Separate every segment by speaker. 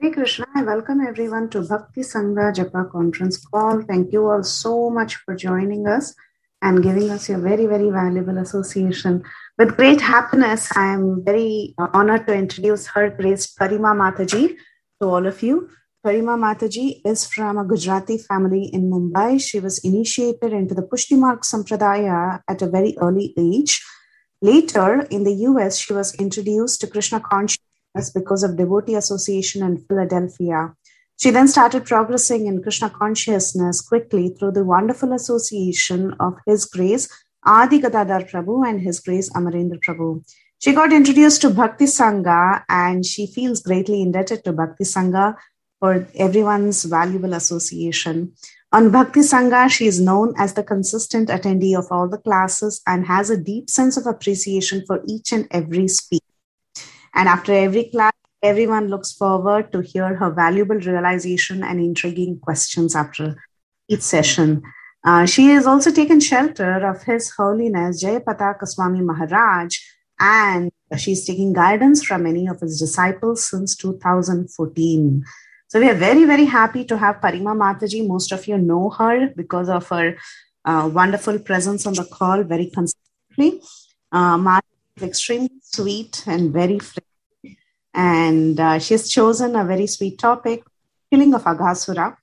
Speaker 1: Hare Krishna, I welcome everyone to Bhakti Sangha Japa conference call. Thank you all so much for joining us and giving us your very, very valuable association. With great happiness, I am very honored to introduce Her Grace Parima Mataji to all of you. Parima Mataji is from a Gujarati family in Mumbai. She was initiated into the Pushti Marg Sampradaya at a very early age. Later, in the US, she was introduced to Krishna consciousness because of devotee association in Philadelphia. She then started progressing in Krishna consciousness quickly through the wonderful association of His Grace Adi Gadadhar Prabhu and His Grace Amarendra Prabhu. She got introduced to Bhakti Sangha and she feels greatly indebted to Bhakti Sangha for everyone's valuable association. On Bhakti Sangha, she is known as the consistent attendee of all the classes and has a deep sense of appreciation for each and every speaker. And after every class, everyone looks forward to hear her valuable realization and intriguing questions after each session. She has also taken shelter of His Holiness Jayapataka Swami Maharaj, and she's taking guidance from many of his disciples since 2014. So we are very, very happy to have Parima Mataji. Most of you know her because of her wonderful presence on the call very consistently. Mataji is extremely sweet and very friendly. And she has chosen a very sweet topic, Killing of Aghasura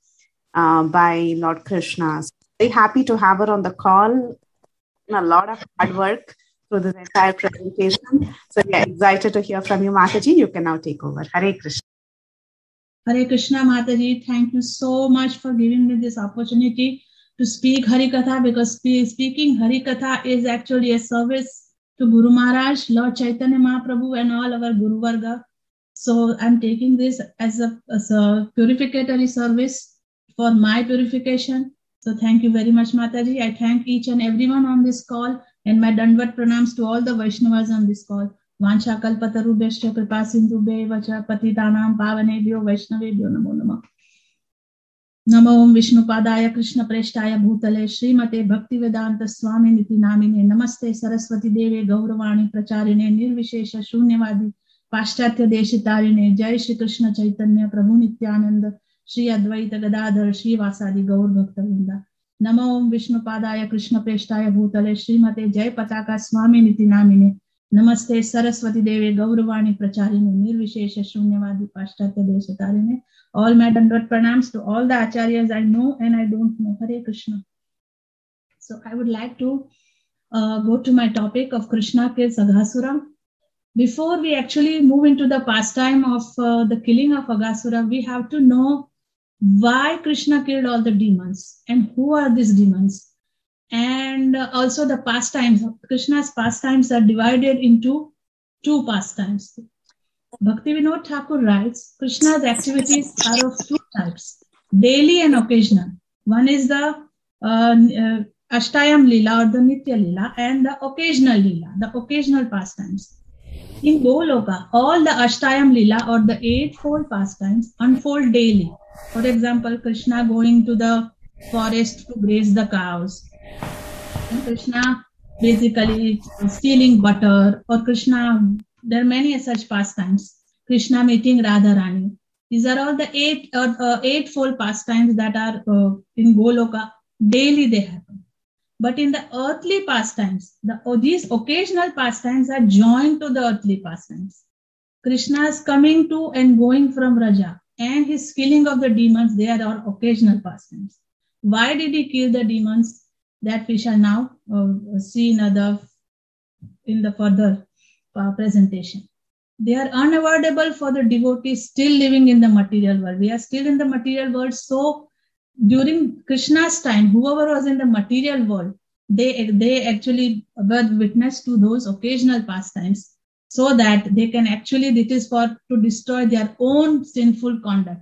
Speaker 1: by Lord Krishna. So very happy to have her on the call. A lot of hard work through this entire presentation. So we are excited to hear from you, Mataji. You can now take over. Hare Krishna.
Speaker 2: Hare Krishna, Mataji. Thank you so much for giving me this opportunity to speak Harikatha, because speaking Harikatha is actually a service to Guru Maharaj, Lord Chaitanya Mahaprabhu and all our Guru Varga. So I'm taking this as a purificatory service for my purification. So thank you very much, Mataji. I thank each and everyone on this call, and my Dandvat pranams to all the Vaishnavas on this call. Vansha kalpatarubhescha kripa sindhubhe vacha patitanam pavanebhyo vaishnavebhyo namo namah. Namo Om Vishnu Padaya Krishna Preshtaya Bhutale Srimate Bhaktivedanta Swami Niti Namine Namaste Saraswati Deve Gauravani Pracharine Nirvishesha Shunyavadi Paschatya Deshitarine Jai Shri Krishna Chaitanya Prabhu Nityananda Shri Advaita Gadadhar Shri Vasadi Gaur Bhaktavinda. Namo Om Vishnu Padaya Krishna Preshtaya Bhutale Srimate Jai Pataka Swami Niti Namine Namaste Saraswati Deve Gauravani Pracharine Nirvishesha Shunyavadi Paschatya Deshitarine. All my Dandvat pranams to all the acharyas I know and I don't know. Hare Krishna. So I would like to go to my topic of Krishna kills Aghasura. Before we actually move into the pastime of the killing of Aghasura, we have to know why Krishna killed all the demons and who are these demons. And also the pastimes. Krishna's pastimes are divided into two pastimes. Bhakti Vinod Thakur writes, Krishna's activities are of two types, daily and occasional. One is the Ashtayam Leela or the Nitya Leela, and the occasional Leela, the occasional pastimes. In Goloka, all the Ashtayam Leela or the eightfold pastimes unfold daily. For example, Krishna going to the forest to graze the cows, and Krishna basically stealing butter, or Krishna, there are many such pastimes. Krishna meeting Radharani. These are all the eightfold pastimes that are in Goloka. Daily they happen. But in the earthly pastimes, these occasional pastimes are joined to the earthly pastimes. Krishna's coming to and going from Raja and his killing of the demons, they are all occasional pastimes. Why did he kill the demons? That we shall now see in the further presentation. They are unavoidable for the devotees still living in the material world. We are still in the material world. So during Krishna's time, whoever was in the material world, they actually were witness to those occasional pastimes, so that they can actually, it is to destroy their own sinful conduct.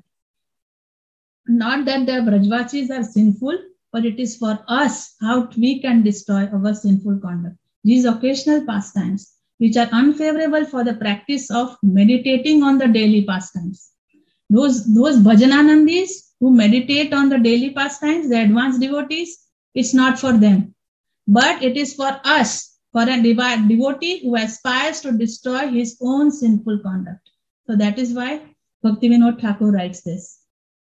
Speaker 2: Not that the Brajvasis are sinful, but it is for us how we can destroy our sinful conduct. These occasional pastimes, which are unfavorable for the practice of meditating on the daily pastimes. Those bhajananandis who meditate on the daily pastimes, the advanced devotees, it's not for them. But it is for us, for a devotee who aspires to destroy his own sinful conduct. So that is why Bhaktivinoda Thakur writes this.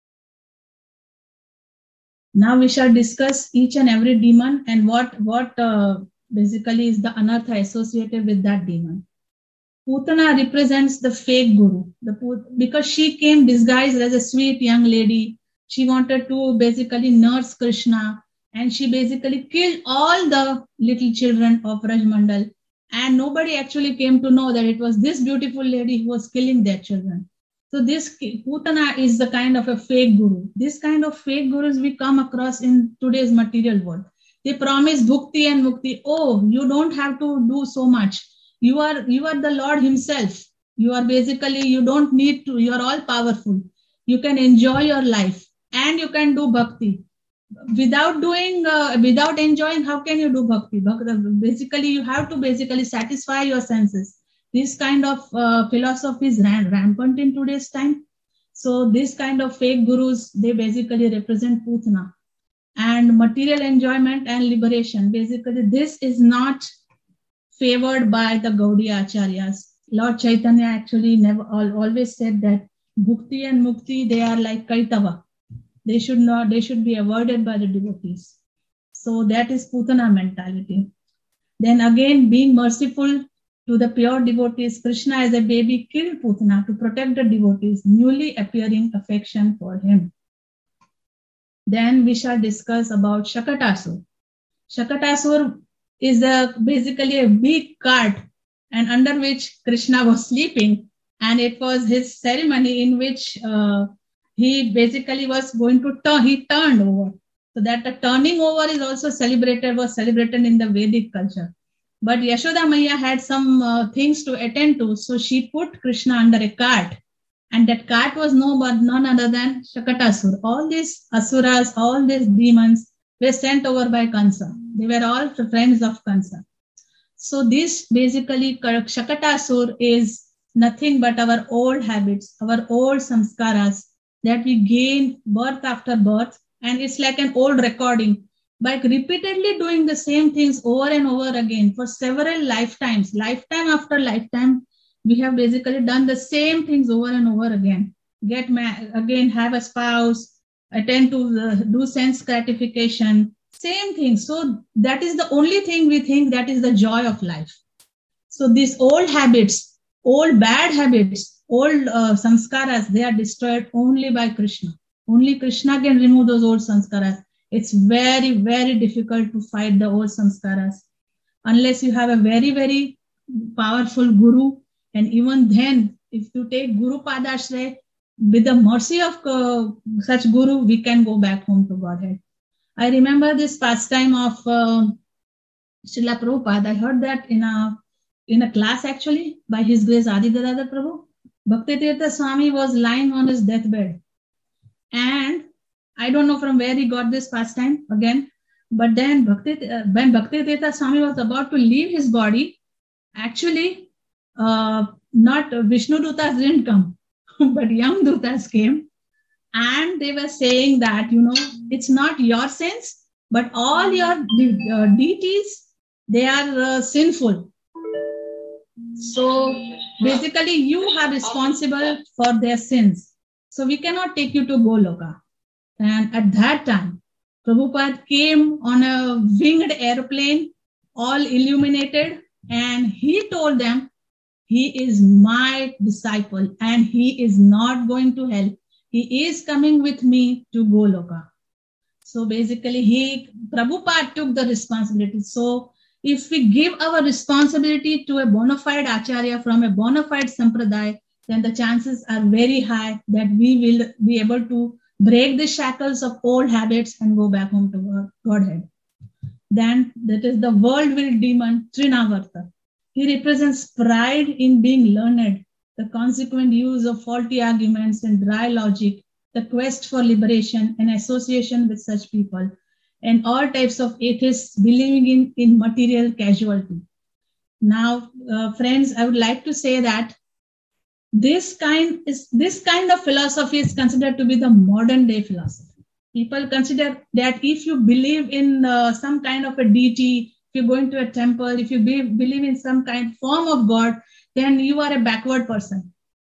Speaker 2: Now we shall discuss each and every demon and what basically is the anartha associated with that demon. Putana represents the fake guru, because she came disguised as a sweet young lady. She wanted to basically nurse Krishna, and she basically killed all the little children of Rajmandal. And nobody actually came to know that it was this beautiful lady who was killing their children. So this Putana is the kind of a fake guru. This kind of fake gurus we come across in today's material world. They promise bhukti and mukti. Oh, you don't have to do so much. You are the Lord himself. You are basically, you don't need to, you are all powerful. You can enjoy your life and you can do bhakti. Without enjoying, how can you do bhakti? Basically, you have to basically satisfy your senses. This kind of philosophy is rampant in today's time. So this kind of fake gurus, they basically represent Putana. And material enjoyment and liberation. Basically, this is not favored by the Gaudiya Acharyas. Lord Chaitanya actually always said that bhukti and mukti, they are like kaitava. They should be avoided by the devotees. So that is Putana mentality. Then again, being merciful to the pure devotees, Krishna as a baby killed Putana to protect the devotees' newly appearing affection for him. Then we shall discuss about Shakatasur. Shakatasur is basically a big cart, and under which Krishna was sleeping, and it was his ceremony in which he basically was going to turn. He turned over, so that the turning over is also was celebrated in the Vedic culture. But Yashoda Maiya had some things to attend to, so she put Krishna under a cart, and that cart was none other than Shakatasur. All these asuras, all these demons were sent over by Kansa. They were all friends of Kansa. So this basically, Shakatasur is nothing but our old habits, our old samskaras that we gain birth after birth, and it's like an old recording. By repeatedly doing the same things over and over again for several lifetimes, lifetime after lifetime, we have basically done the same things over and over again. Get again, have a spouse, attend to do sense gratification, same thing. So that is the only thing we think that is the joy of life. So these old habits, old bad habits, old samskaras, they are destroyed only by Krishna. Only Krishna can remove those old samskaras. It's very, very difficult to fight the old samskaras unless you have a very, very powerful guru. And even then, if you take Guru Padashray, with the mercy of such guru, we can go back home to Godhead. I remember this pastime of Srila Prabhupada. I heard that in a class actually by His Grace Adi Gadadhar Prabhu. Bhaktitirtha Swami was lying on his deathbed, and I don't know from where he got this pastime again, but then when Bhaktitirtha Swami was about to leave his body, actually not Vishnu Dutas didn't come, but young Dutas came, and they were saying that, it's not your sins, but all your deities, they are sinful. So basically you are responsible for their sins. So we cannot take you to Goloka. And at that time, Prabhupada came on a winged airplane, all illuminated, and he told them, he is my disciple and he is not going to hell. He is coming with me to Goloka. So basically, Prabhupada took the responsibility. So if we give our responsibility to a bona fide acharya from a bona fide sampradaya, then the chances are very high that we will be able to break the shackles of old habits and go back home to Godhead. Then that is the world-will demon, Trinavarta. He represents pride in being learned, the consequent use of faulty arguments and dry logic, the quest for liberation and association with such people, and all types of atheists believing in material casualty. Now, friends, I would like to say that this kind of philosophy is considered to be the modern day philosophy. People consider that if you believe in some kind of a deity, if you're going to a temple, if you believe in some kind of form of God, then you are a backward person.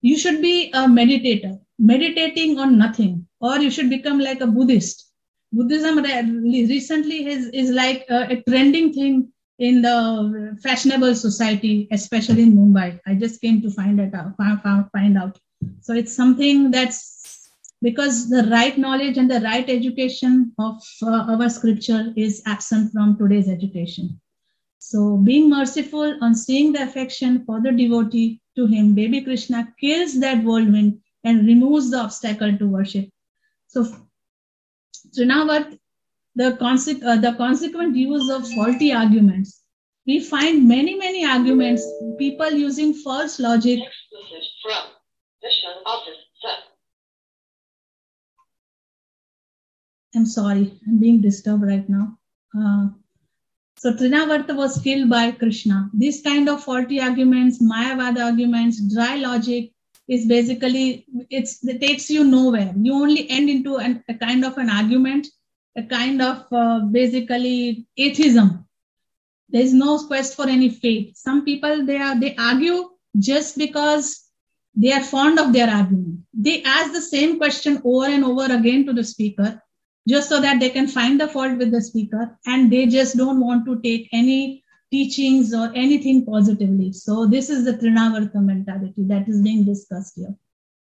Speaker 2: you should be a meditator, meditating on nothing, or you should become like a Buddhist. Buddhism recently is like a trending thing in the fashionable society, especially in Mumbai. I just came to find out. So it's something that's because the right knowledge and the right education of our scripture is absent from today's education. So being merciful on seeing the affection for the devotee to him, baby Krishna kills that whirlwind and removes the obstacle to worship. So Trinavat, the consequent use of faulty arguments. We find many arguments, people using false logic. From National Office, sir. I'm sorry, I'm being disturbed right now. So Trinavarta was killed by Krishna. This kind of faulty arguments, Mayavada arguments, dry logic is basically, it takes you nowhere. You only end into a kind of an argument, a kind of basically atheism. There is no quest for any faith. Some people, they argue just because they are fond of their argument. They ask the same question over and over again to the speaker, just so that they can find the fault with the speaker, and they just don't want to take any teachings or anything positively. So this is the Trinavarta mentality that is being discussed here.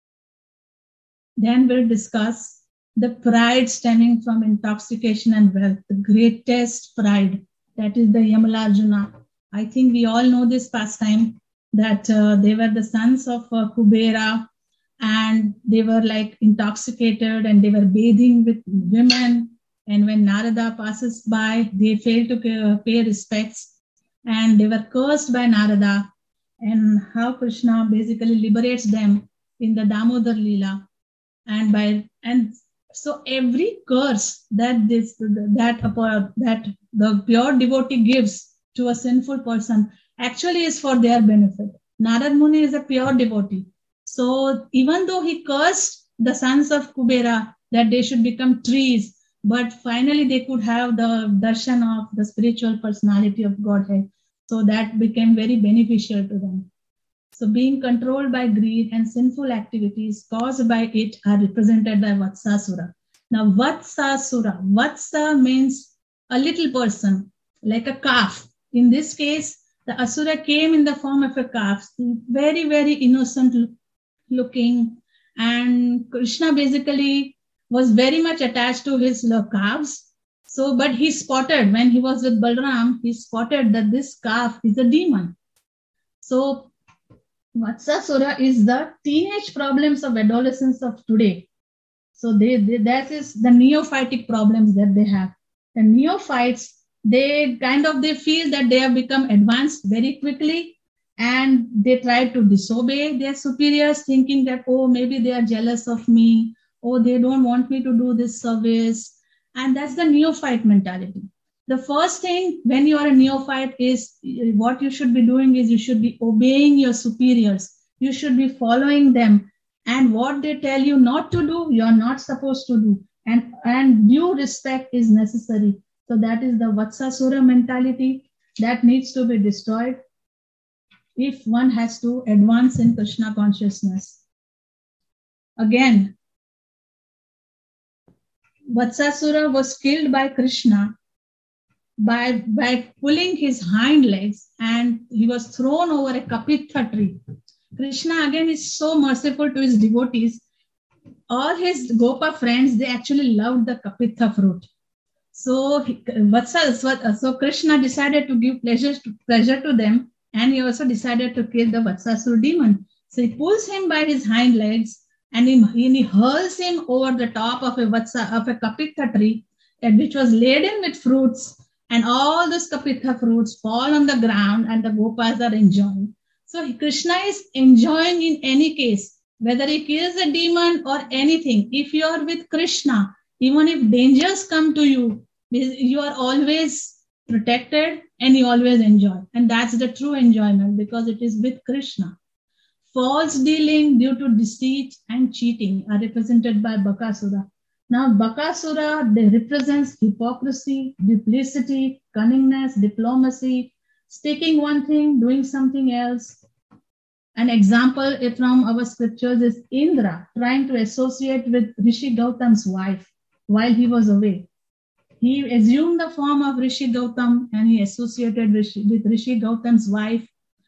Speaker 2: Then we'll discuss the pride stemming from intoxication and wealth, the greatest pride, that is the Yamalarjuna. I think we all know this pastime, that they were the sons of Kubera, and they were like intoxicated and they were bathing with women. And when Narada passes by, they fail to pay respects and they were cursed by Narada. And how Krishna basically liberates them in the Damodar Leela. And so every curse that the pure devotee gives to a sinful person actually is for their benefit. Narad Muni is a pure devotee. So even though he cursed the sons of Kubera that they should become trees, but finally they could have the darshan of the spiritual personality of Godhead. So that became very beneficial to them. So being controlled by greed and sinful activities caused by it are represented by Vatsasura. Now Vatsasura, Vatsa means a little person, like a calf. In this case, the Asura came in the form of a calf, very, very innocent looking, and Krishna basically was very much attached to his calves. So, but he spotted, when he was with Balram, he spotted that this calf is a demon. So, Vatsasura is the teenage problems of adolescence of today. So, that is the neophytic problems that they have. The neophytes, they feel that they have become advanced very quickly, and they try to disobey their superiors, thinking that, oh, maybe they are jealous of me, oh, they don't want me to do this service. And that's the neophyte mentality. The first thing when you are a neophyte is what you should be doing is you should be obeying your superiors. You should be following them. And what they tell you not to do, you're not supposed to do. And due respect is necessary. So that is the Vatsasura mentality that needs to be destroyed if one has to advance in Krishna consciousness. Again, Vatsasura was killed by Krishna by pulling his hind legs, and he was thrown over a Kapitha tree. Krishna again is so merciful to his devotees. All his Gopa friends, they actually loved the Kapitha fruit. So Krishna decided to give pleasure to them, and he also decided to kill the Vatsasura demon. So he pulls him by his hind legs and he hurls him over the top of a Kapitha tree, which was laden with fruits, and all those Kapitha fruits fall on the ground and the Gopas are enjoying. So Krishna is enjoying in any case, whether he kills a demon or anything. If you are with Krishna, even if dangers come to you, you are always protected and you always enjoy. And that's the true enjoyment, because it is with Krishna. False dealing due to deceit and cheating are represented by Bakasura. Now, Bakasura represents hypocrisy, duplicity, cunningness, diplomacy, sticking one thing, doing something else. An example from our scriptures is Indra trying to associate with Rishi Gautam's wife while he was away. He assumed the form of Rishi Gautam and he associated with Rishi Gautam's wife.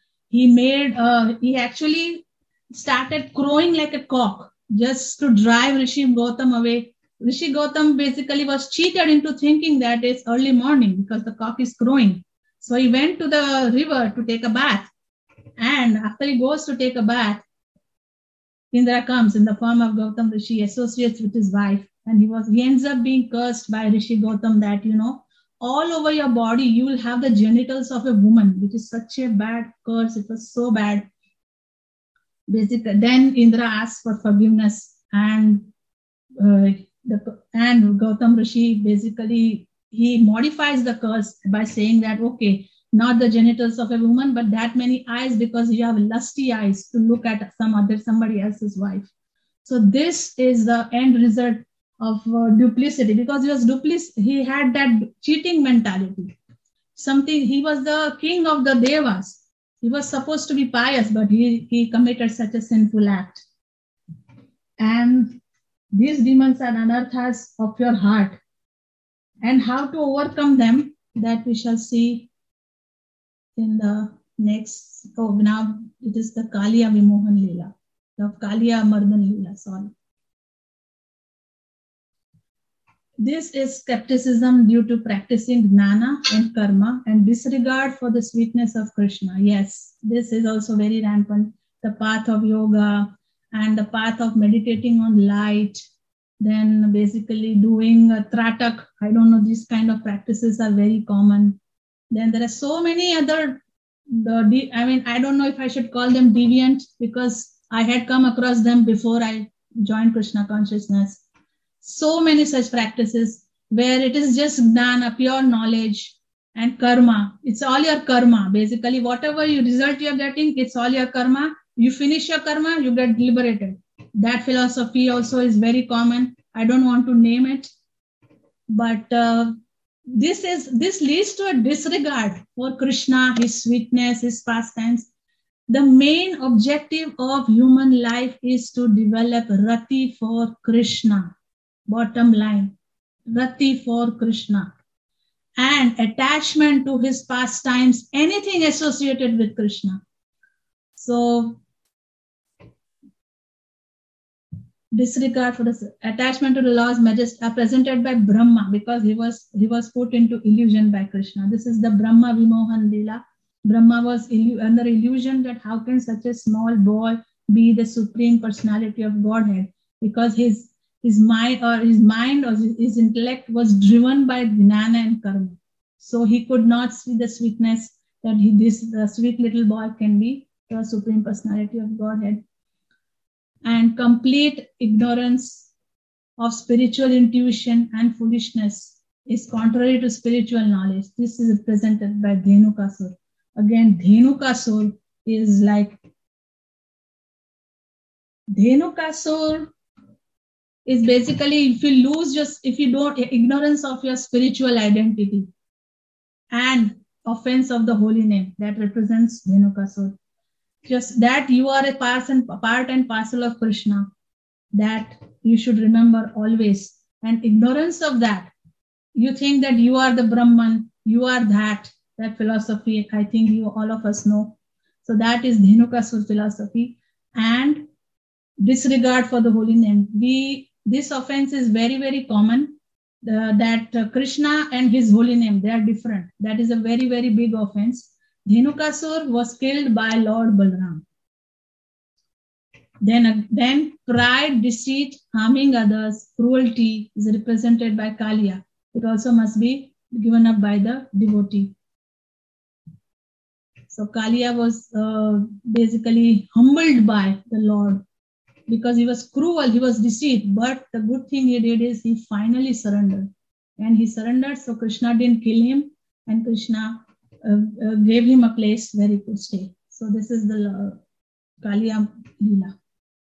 Speaker 2: He actually started crowing like a cock just to drive Rishi Gautam away. Rishi Gautam basically was cheated into thinking that it's early morning because the cock is crowing. So he went to the river to take a bath. And after he goes to take a bath, Indra comes in the form of Gautam Rishi, associates with his wife, and he ends up being cursed by Rishi Gautam that, all over your body you will have the genitals of a woman, which is such a bad curse. It was so bad. Basically, then Indra asks for forgiveness, and Gautam Rishi basically he modifies the curse by saying that, okay, not the genitals of a woman, but that many eyes, because you have lusty eyes to look at somebody else's wife. So this is the end result of duplicity, because he had that cheating mentality. He was the king of the devas. He was supposed to be pious, but he committed such a sinful act. And these demons are anarthas of your heart. And how to overcome them, that we shall see in the next. Now it is the Kaliya Vimohan Leela, the Kaliya Mardan Leela, sorry. This is skepticism due to practicing jnana and karma and disregard for the sweetness of Krishna. Yes, this is also very rampant. The path of yoga and the path of meditating on light, then basically doing tratak. I don't know, these kind of practices are very common. Then there are so many other, I don't know if I should call them deviant, because I had come across them before I joined Krishna consciousness. So many such practices where it is just jnana, pure knowledge, and karma. It's all your karma. Basically, whatever result you're getting, it's all your karma. You finish your karma, you get liberated. That philosophy also is very common. I don't want to name it, but this leads to a disregard for Krishna, his sweetness, his pastimes. The main objective of human life is to develop rati for Krishna. Bottom line, rati for Krishna, and attachment to his pastimes, anything associated with Krishna. So disregard for the attachment to the laws presented by Brahma, because he was put into illusion by Krishna. This is the Brahma Vimohan Leela. Brahma was under illusion that how can such a small boy be the supreme personality of Godhead, because his mind or his intellect was driven by jnana and karma. So he could not see the sweetness that the sweet little boy can be the supreme personality of Godhead. And complete ignorance of spiritual intuition and foolishness is contrary to spiritual knowledge. This is represented by Dhenukasur. Again, Dhenukasur is like, Dhenukasur is basically if you don't, ignorance of your spiritual identity and offense of the holy name, that represents Dhenukasur. Just that you are a part and parcel of Krishna, that you should remember always. And ignorance of that, you think that you are the Brahman, you are that philosophy, I think all of us know. So that is Dhenukasur philosophy. And disregard for the holy name. This offense is very, very common, that Krishna and his holy name, they are different. That is a very, very big offense. Dhenukasur was killed by Lord Balaram. Then pride, deceit, harming others, cruelty is represented by Kaliya. It also must be given up by the devotee. So Kaliya was basically humbled by the Lord, because he was cruel, he was deceived. But the good thing he did is he finally surrendered. And he surrendered, so Krishna didn't kill him, and Krishna gave him a place where he could stay. So this is the Kaliya Leela.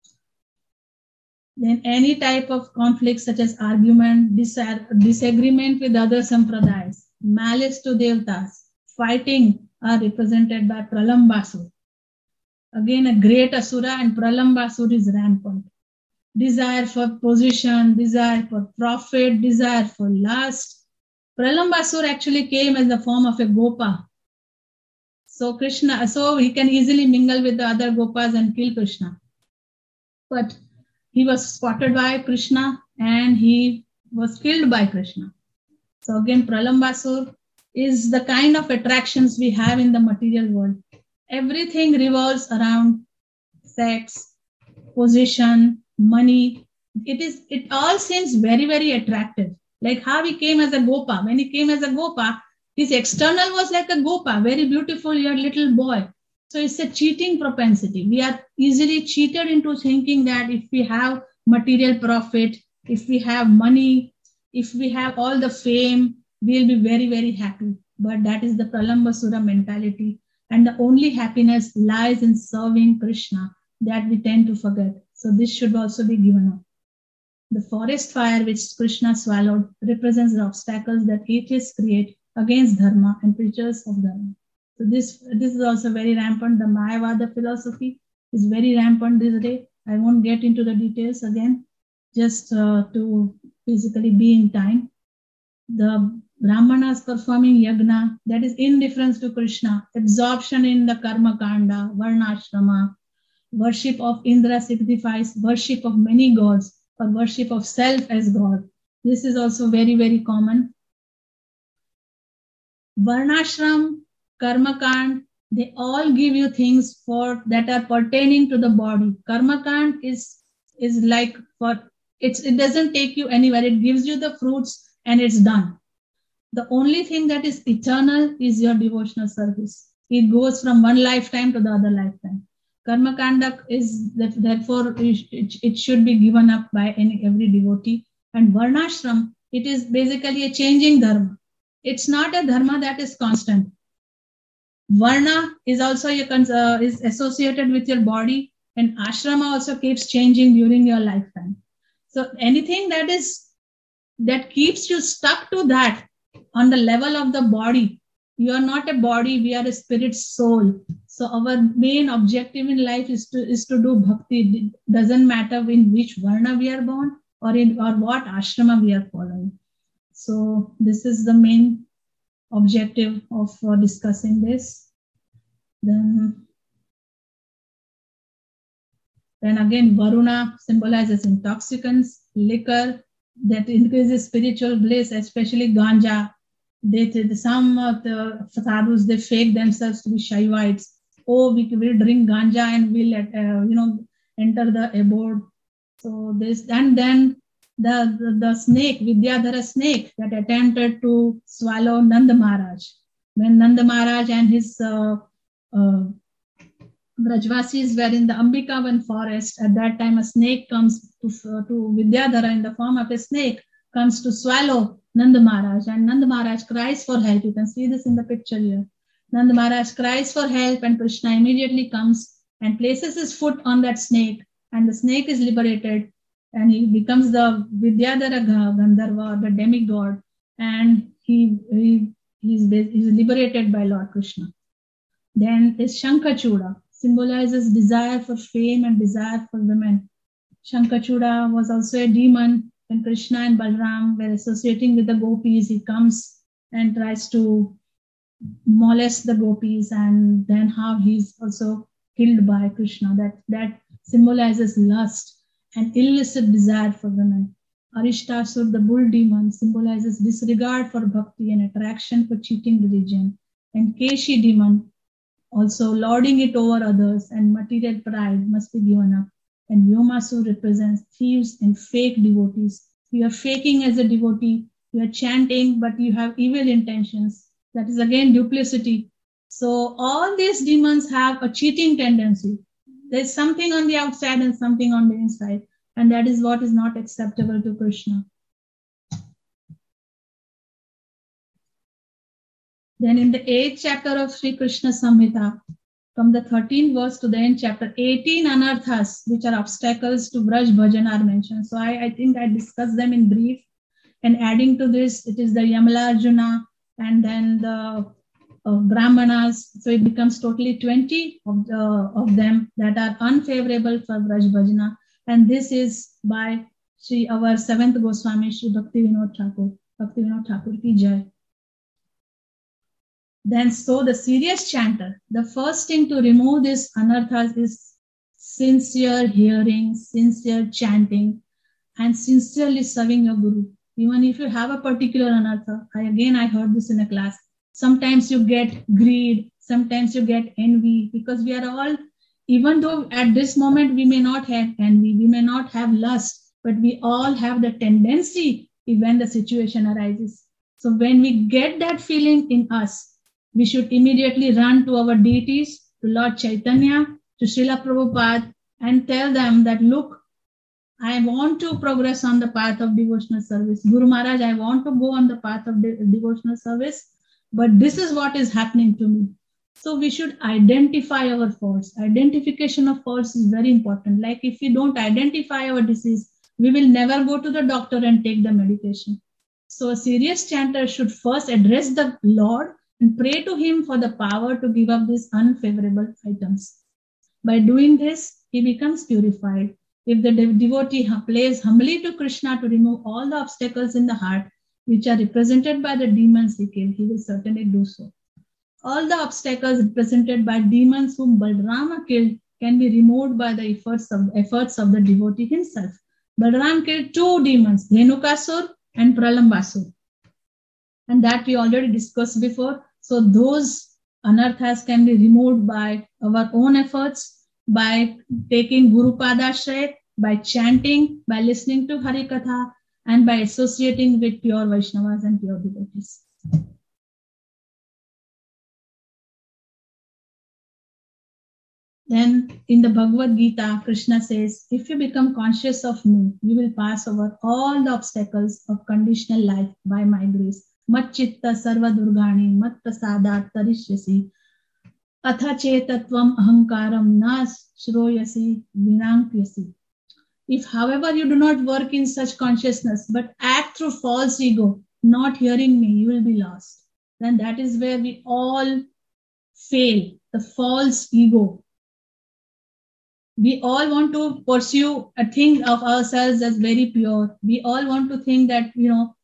Speaker 2: Then any type of conflict such as argument, disagreement with other sampradayas, malice to devatas, fighting are represented by Pralambasur. again a great asura, and Pralambasur is rampant. Desire for position, desire for profit, desire for lust. Pralambasur actually came as the form of a gopa. So he can easily mingle with the other gopas and kill Krishna. But he was spotted by Krishna and he was killed by Krishna. So again, Pralambasur is the kind of attractions we have in the material world. Everything revolves around sex, position, money. It all seems very, very attractive. Like how he came as a gopa. When he came as a gopa, his external was like a gopa, very beautiful, your little boy. So it's a cheating propensity. We are easily cheated into thinking that if we have material profit, if we have money, if we have all the fame, we'll be very, very happy. But that is the Pralambasura mentality. And the only happiness lies in serving Krishna that we tend to forget. So this should also be given up. The forest fire which Krishna swallowed represents the obstacles that atheists create against dharma and preachers of dharma. So this is also very rampant. The Mayavada philosophy is very rampant this day. I won't get into the details again, just to basically be in time. The Brahmanas performing yagna, that is indifference to Krishna, absorption in the karma kanda, varnashrama, worship of Indra signifies worship of many gods or worship of self as God. This is also very, very common. Varnashram, Karmakand, they all give you things that are pertaining to the body. Karmakand is like it doesn't take you anywhere. It gives you the fruits and it's done. The only thing that is eternal is your devotional service. It goes from one lifetime to the other lifetime. Karmakanda is therefore it should be given up by every devotee. And Varnashram, it is basically a changing dharma. It's not a dharma that is constant. Varna is also is associated with your body, and ashrama also keeps changing during your lifetime. So anything that keeps you stuck to that on the level of the body, you are not a body, we are a spirit soul. So our main objective in life is to do bhakti. It doesn't matter in which varna we are born or what ashrama we are following. So this is the main objective of discussing this. Then again, Varuna symbolizes intoxicants, liquor that increases spiritual bliss, especially ganja. Some of the sadhus, they fake themselves to be Shaivites. Oh, we will drink ganja and we'll enter the abode. So this, and then the snake, Vidyadhara snake that attempted to swallow Nanda Maharaj. When Nanda Maharaj and his Brajvasis were in the Ambikavan forest, at that time a snake comes to Vidyadhara in the form of a snake, comes to swallow Nanda Maharaj, and Nanda Maharaj cries for help. You can see this in the picture here. Nanda Maharaj cries for help and Krishna immediately comes and places his foot on that snake, and the snake is liberated and he becomes the Vidyadhara Gandharva, or the demigod, and he's liberated by Lord Krishna. Then is Shankachuda, symbolizes desire for fame and desire for women. Shankachuda was also a demon. When Krishna and Balram were associating with the gopis, he comes and tries to molest the gopis, and then how he's also killed by Krishna. That symbolizes lust and illicit desire for women. Arishtasur, the bull demon, symbolizes disregard for bhakti and attraction for cheating religion. And Keshi demon, also lording it over others and material pride, must be given up. And Vyomasur represents thieves and fake devotees. You are faking as a devotee, you are chanting, but you have evil intentions. That is again duplicity. So all these demons have a cheating tendency. There's something on the outside and something on the inside. And that is what is not acceptable to Krishna. Then in the 8th chapter of Sri Krishna Samhita, from the 13th verse to the end chapter, 18 anarthas, which are obstacles to Braj Bhajan, are mentioned. So I think I discussed them in brief. And adding to this, it is the Yamala Arjuna, and then the Brahmanas. So it becomes totally 20 of them that are unfavorable for Braj Bhajana. And this is by our 7th Goswami, Sri Bhaktivinoda Thakur. Bhaktivinoda Thakur ki jai. Then, so the serious chanter, the first thing to remove this anarthas is sincere hearing, sincere chanting, and sincerely serving your Guru. Even if you have a particular anartha, I heard this in a class. Sometimes you get greed, sometimes you get envy, because we are all, even though at this moment we may not have envy, we may not have lust, but we all have the tendency when the situation arises. So when we get that feeling in us, we should immediately run to our deities, to Lord Chaitanya, to Srila Prabhupada, and tell them that, look, I want to progress on the path of devotional service. Guru Maharaj, I want to go on the path of devotional service, but this is what is happening to me. So we should identify our faults. Identification of faults is very important. Like if we don't identify our disease, we will never go to the doctor and take the medication. So a serious chanter should first address the Lord and pray to him for the power to give up these unfavorable items. By doing this, he becomes purified. If the devotee prays humbly to Krishna to remove all the obstacles in the heart, which are represented by the demons he killed, he will certainly do so. All the obstacles represented by demons whom Balrama killed can be removed by the efforts of the devotee himself. Balram killed 2 demons, Dhenukasur and Pralambasur. And that we already discussed before. So those anarthas can be removed by our own efforts, by taking Guru Padashraya, by chanting, by listening to Hari Katha, and by associating with pure Vaishnavas and pure devotees. Then in the Bhagavad Gita, Krishna says, if you become conscious of me, you will pass over all the obstacles of conditional life by my grace. Mat chitta sarva durgani, mat prasadat tarishyasi, atha chetatvam ahankaram nas shroyasi vinankyasi. If, however, you do not work in such consciousness, but act through false ego, not hearing me, you will be lost. Then that is where we all fail, the false ego. We all want to pursue a thing of ourselves as very pure. We all want to think that,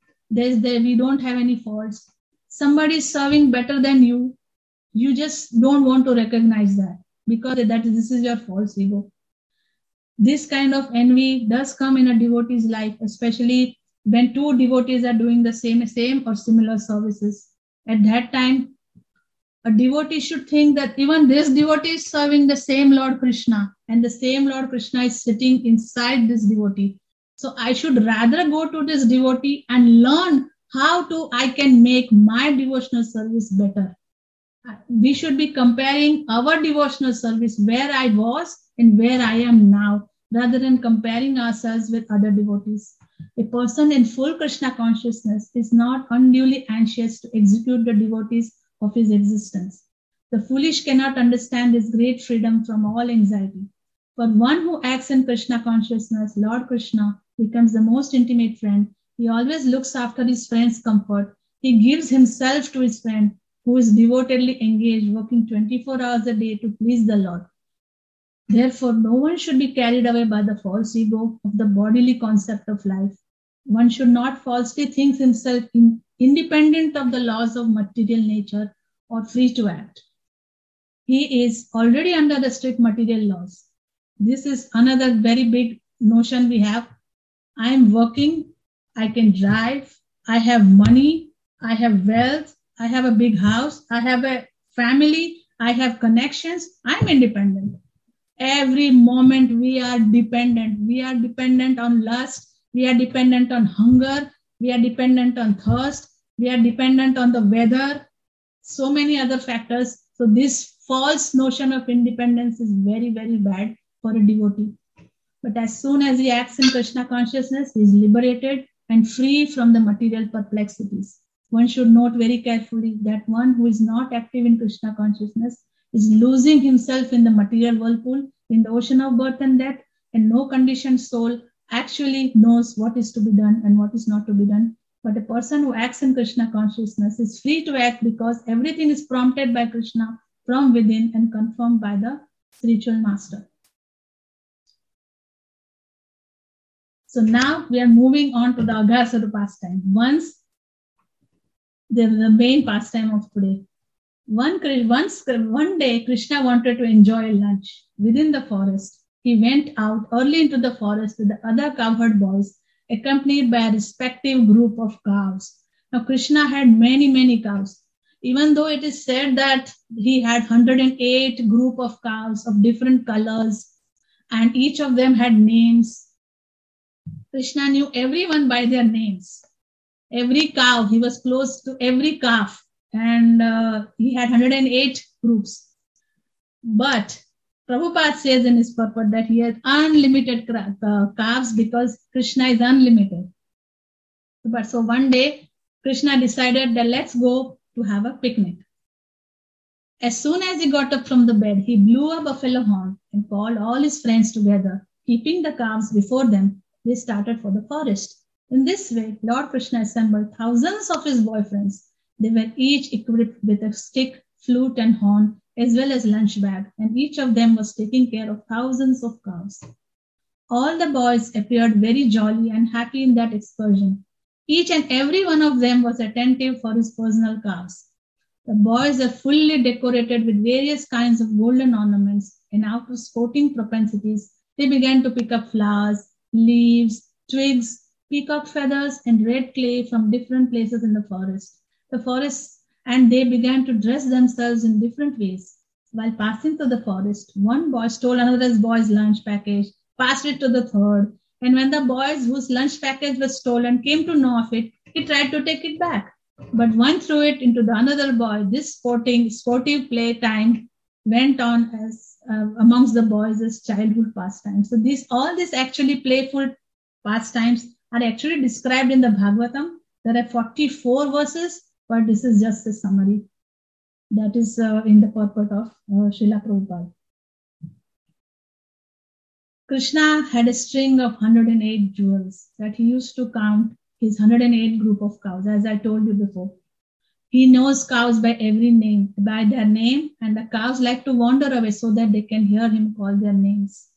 Speaker 2: we don't have any faults. Somebody is serving better than you. You just don't want to recognize that because this is your false ego. This kind of envy does come in a devotee's life, especially when 2 devotees are doing the same or similar services. At that time, a devotee should think that even this devotee is serving the same Lord Krishna, and the same Lord Krishna is sitting inside this devotee. So I should rather go to this devotee and learn how I can make my devotional service better. We should be comparing our devotional service where I was and where I am now, rather than comparing ourselves with other devotees. A person in full Krishna consciousness is not unduly anxious to execute the devotees of his existence. The foolish cannot understand this great freedom from all anxiety. For one who acts in Krishna consciousness, Lord Krishna becomes the most intimate friend. He always looks after his friend's comfort. He gives himself to his friend, who is devotedly engaged, working 24 hours a day to please the Lord. Therefore, no one should be carried away by the false ego of the bodily concept of life. One should not falsely think himself independent of the laws of material nature or free to act. He is already under the strict material laws. This is another very big notion we have. I am working, I can drive, I have money, I have wealth, I have a big house, I have a family, I have connections, I'm independent. Every moment we are dependent. We are dependent on lust, we are dependent on hunger, we are dependent on thirst, we are dependent on the weather, so many other factors. So this false notion of independence is very, very bad for a devotee. But as soon as he acts in Krishna consciousness, he is liberated and free from the material perplexities. One should note very carefully that one who is not active in Krishna consciousness is losing himself in the material whirlpool, in the ocean of birth and death, and no conditioned soul actually knows what is to be done and what is not to be done. But a person who acts in Krishna consciousness is free to act because everything is prompted by Krishna from within and confirmed by the spiritual master. So now we are moving on to the Aghasura pastime. Once the main pastime of today. One day, Krishna wanted to enjoy lunch within the forest. He went out early into the forest with the other cowherd boys, accompanied by a respective group of cows. Now, Krishna had many cows. Even though it is said that he had 108 group of cows of different colors, and each of them had names, Krishna knew everyone by their names. Every cow, he was close to every calf, and he had 108 groups. But Prabhupada says in his purport that he had unlimited calves because Krishna is unlimited. But so one day, Krishna decided that let's go to have a picnic. As soon as he got up from the bed, he blew a buffalo horn and called all his friends together. Keeping the calves before them, they started for the forest. In this way, Lord Krishna assembled thousands of his boyfriends. They were each equipped with a stick, flute, and horn, as well as lunch bag, and each of them was taking care of thousands of cows. All the boys appeared very jolly and happy in that excursion. Each and every one of them was attentive for his personal cows. The boys are fully decorated with various kinds of golden ornaments, and out of sporting propensities, they began to pick up flowers, leaves, twigs, peacock feathers, and red clay from different places in the forest. And they began to dress themselves in different ways. While passing through the forest, one boy stole another boy's lunch package, passed it to the third, and when the boys whose lunch package was stolen came to know of it, he tried to take it back. But one threw it into the another boy. This sportive playtime went on as amongst the boys as childhood pastimes. So all these actually playful pastimes are actually described in the Bhagavatam. There are 44 verses, but this is just a summary. That is in the purport of Srila Prabhupada. Krishna had a string of 108 jewels that he used to count his 108 group of cows, as I told you before. He knows cows by their name, and the cows like to wander away so that they can hear him call their names.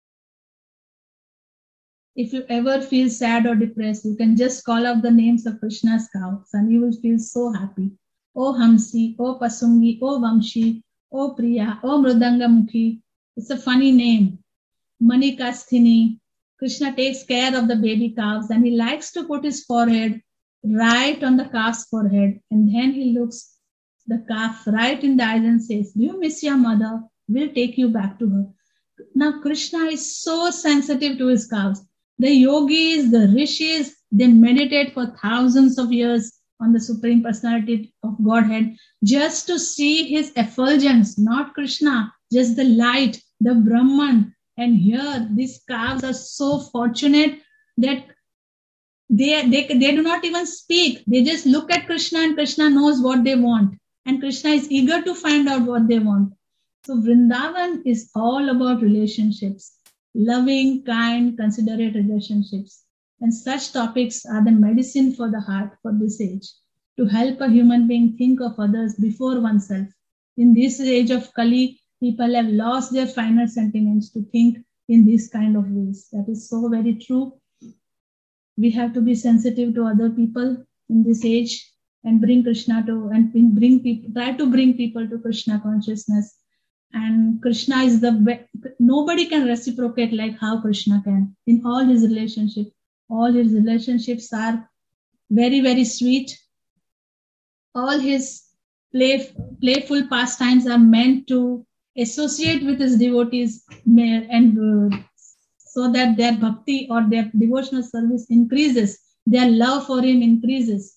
Speaker 2: If you ever feel sad or depressed, you can just call out the names of Krishna's cows and you will feel so happy. Oh Hamsi, oh Pasungi, oh Vamshi, oh Priya, oh Mrudangamukhi. It's a funny name. Manikasthini. Krishna takes care of the baby calves and he likes to put his forehead right on the calf's forehead, and then he looks the calf right in the eyes and says, "Do you miss your mother? We'll take you back to her." Now Krishna is so sensitive to his calves. The yogis, the rishis, they meditate for thousands of years on the Supreme Personality of Godhead just to see his effulgence, not Krishna, just the light, the Brahman. And here, these calves are so fortunate that they do not even speak. They just look at Krishna and Krishna knows what they want. And Krishna is eager to find out what they want. So Vrindavan is all about relationships, loving, kind, considerate relationships. And such topics are the medicine for the heart for this age, to help a human being think of others before oneself. In this age of Kali, people have lost their finer sentiments to think in these kind of ways. That is so very true. We have to be sensitive to other people in this age and bring Krishna try to bring people to Krishna consciousness. And Krishna is nobody can reciprocate like how Krishna can in all his relationships. All his relationships are very, very sweet. All his playful pastimes are meant to associate with his devotees and so that their bhakti or their devotional service increases, their love for him increases.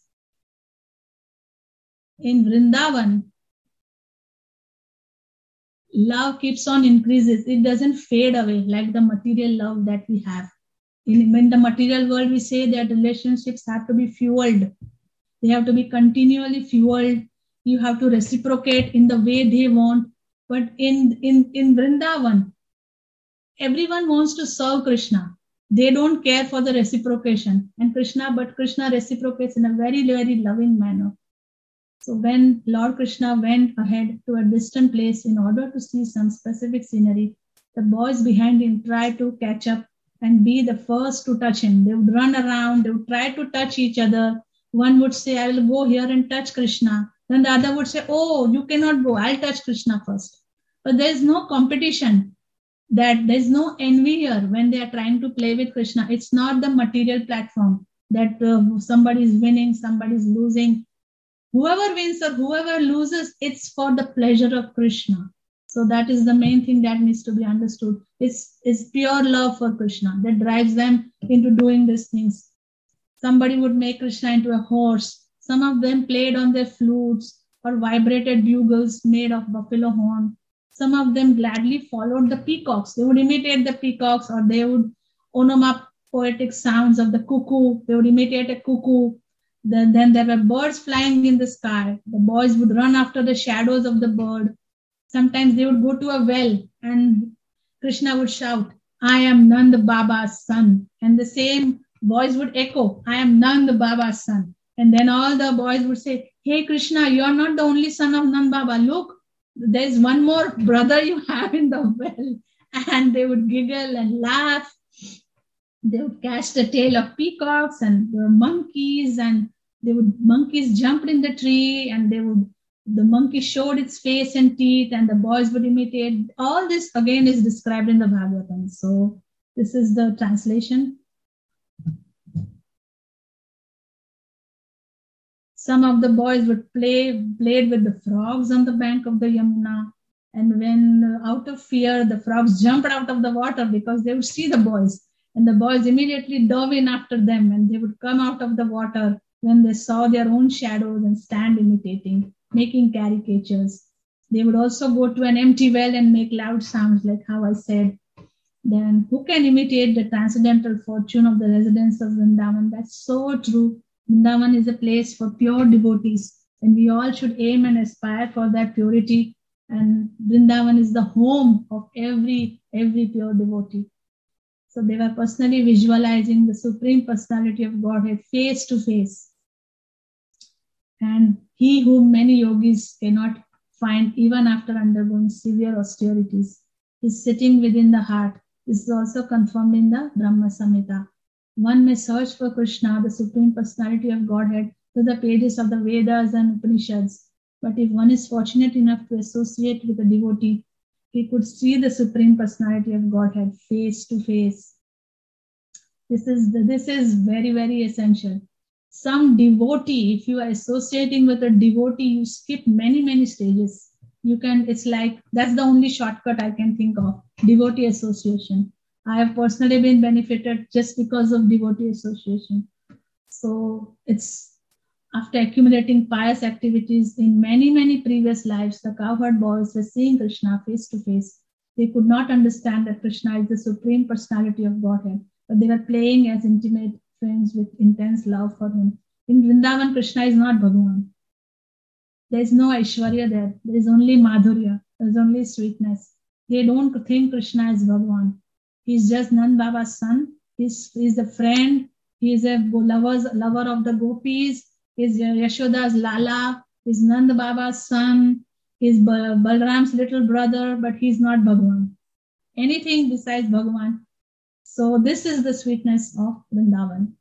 Speaker 2: In Vrindavan, love keeps on increases. It doesn't fade away like the material love that we have. In the material world, we say that relationships have to be fueled. They have to be continually fueled. You have to reciprocate in the way they want. But in Vrindavan, everyone wants to serve Krishna. they don't care for the reciprocation. And Krishna reciprocates in a very, very loving manner. So when Lord Krishna went ahead to a distant place in order to see some specific scenery, the boys behind him tried to catch up and be the first to touch him. They would run around, they would try to touch each other. One would say, I will go here and touch Krishna. Then the other would say, oh, you cannot go, I'll touch Krishna first. But there is no competition, that there is no envy here when they are trying to play with Krishna. It's not the material platform that somebody is winning, somebody is losing. Whoever wins or whoever loses, it's for the pleasure of Krishna. So that is the main thing that needs to be understood. It's pure love for Krishna that drives them into doing these things. Somebody would make Krishna into a horse. Some of them played on their flutes or vibrated bugles made of buffalo horn. Some of them gladly followed the peacocks. They would imitate the peacocks, or they would onomatopoetic sounds of the cuckoo. They would imitate a cuckoo. Then there were birds flying in the sky. The boys would run after the shadows of the bird. Sometimes they would go to a well and Krishna would shout, I am Nanda Baba's son. And the same voice would echo, I am Nanda Baba's son. And then all the boys would say, hey Krishna, you are not the only son of Nanda Baba. Look, there is one more brother you have in the well. And they would giggle and laugh. They would catch the tail of peacocks and monkeys, and monkeys jumped in the tree, and the monkey showed its face and teeth, and the boys would imitate. All this again is described in the Bhagavatam. So this is the translation. Some of the boys would played with the frogs on the bank of the Yamuna. And when out of fear, the frogs jumped out of the water because they would see the boys. And the boys immediately dove in after them, and they would come out of the water when they saw their own shadows and stand imitating, making caricatures. They would also go to an empty well and make loud sounds, like how I said. Then who can imitate the transcendental fortune of the residents of Vrindavan? That's so true. Vrindavan is a place for pure devotees, and we all should aim and aspire for that purity. And Vrindavan is the home of every pure devotee. So they were personally visualizing the Supreme Personality of Godhead face to face. And he whom many yogis cannot find even after undergoing severe austerities is sitting within the heart. This is also confirmed in the Brahma Samhita. One may search for Krishna, the Supreme Personality of Godhead, through the pages of the Vedas and Upanishads. But if one is fortunate enough to associate with a devotee, he could see the Supreme Personality of Godhead face to face. This is very, very essential. Some devotee, if you are associating with a devotee, you skip many, many stages. It's like, that's the only shortcut I can think of, devotee association. I have personally been benefited just because of devotee association. So it's after accumulating pious activities in many, many previous lives, the cowherd boys were seeing Krishna face to face. They could not understand that Krishna is the Supreme Personality of Godhead, but they were playing as intimate friends with intense love for him. In Vrindavan, Krishna is not Bhagavan. There is no Aishwarya there. There is only Madhurya. There is only sweetness. They don't think Krishna is Bhagavan. He is just Nanda Baba's son. He is a friend. He is a lover of the gopis. He is Yashoda's Lala. He is Nanda Baba's son. He is Balram's little brother, but he is not Bhagavan. Anything besides Bhagavan. So this is the sweetness of Vrindavan.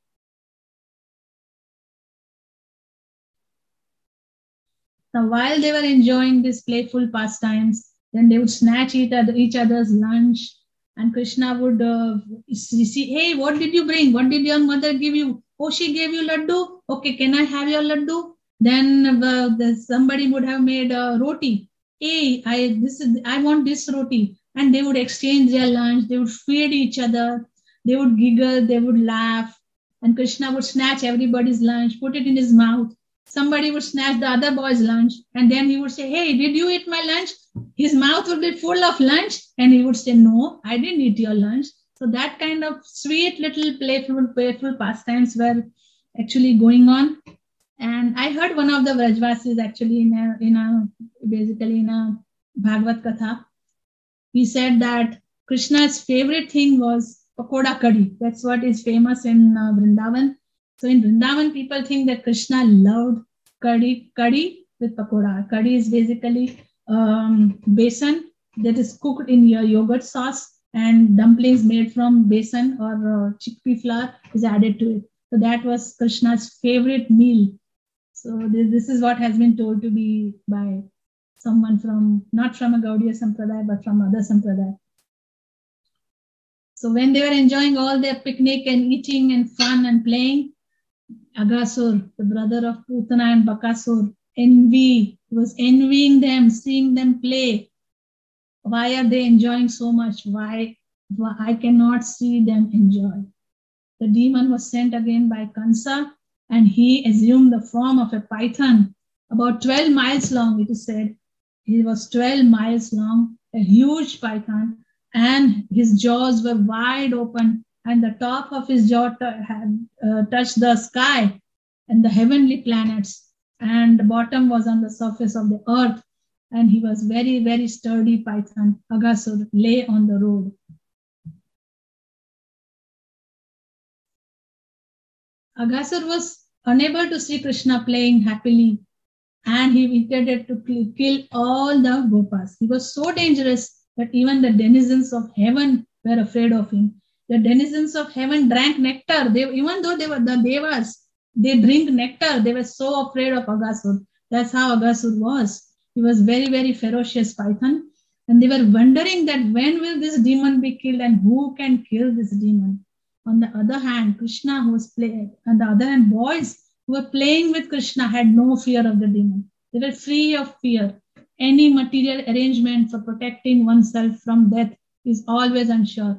Speaker 2: Now, while they were enjoying these playful pastimes, then they would snatch each other's lunch, and Krishna would see, hey, what did you bring? What did your mother give you? Oh, she gave you laddu. Okay, can I have your laddu? Then somebody would have made a roti. Hey, I want this roti. And they would exchange their lunch. They would feed each other. They would giggle. They would laugh. And Krishna would snatch everybody's lunch, put it in his mouth. Somebody would snatch the other boy's lunch, and then he would say, hey, did you eat my lunch? His mouth would be full of lunch, and he would say, no, I didn't eat your lunch. So that kind of sweet little playful pastimes were actually going on. And I heard one of the Vrajvasis actually in a Bhagavad Katha. He said that Krishna's favorite thing was pakoda kadhi. That's what is famous in Vrindavan. So in Vrindavan, people think that Krishna loved kadhi with pakoda. Kadhi is basically besan that is cooked in your yogurt sauce, and dumplings made from besan or chickpea flour is added to it. So that was Krishna's favorite meal. So this is what has been told to be by someone from, not from a Gaudiya Sampradaya, but from other Sampradaya. So when they were enjoying all their picnic and eating and fun and playing, Aghasur, the brother of Putana and Bakasur, was envying them, seeing them play. Why are they enjoying so much? Why I cannot see them enjoy? The demon was sent again by Kansa, and he assumed the form of a python, about 12 miles long, it is said. He was 12 miles long, a huge python, and his jaws were wide open, and the top of his jaw had touched the sky and the heavenly planets, and the bottom was on the surface of the earth, and he was very, very sturdy python. Aghasur lay on the road. Aghasur was unable to see Krishna playing happily, and he intended to kill all the gopas. He was so dangerous that even the denizens of heaven were afraid of him. The denizens of heaven drank nectar. Even though they were the devas, they drink nectar. They were so afraid of Aghasur. That's how Aghasur was. He was very, very ferocious python. And they were wondering that when will this demon be killed and who can kill this demon? On the other hand, Krishna, who was playing, on the other hand, boys who were playing with Krishna had no fear of the demon. They were free of fear. Any material arrangement for protecting oneself from death is always unsure.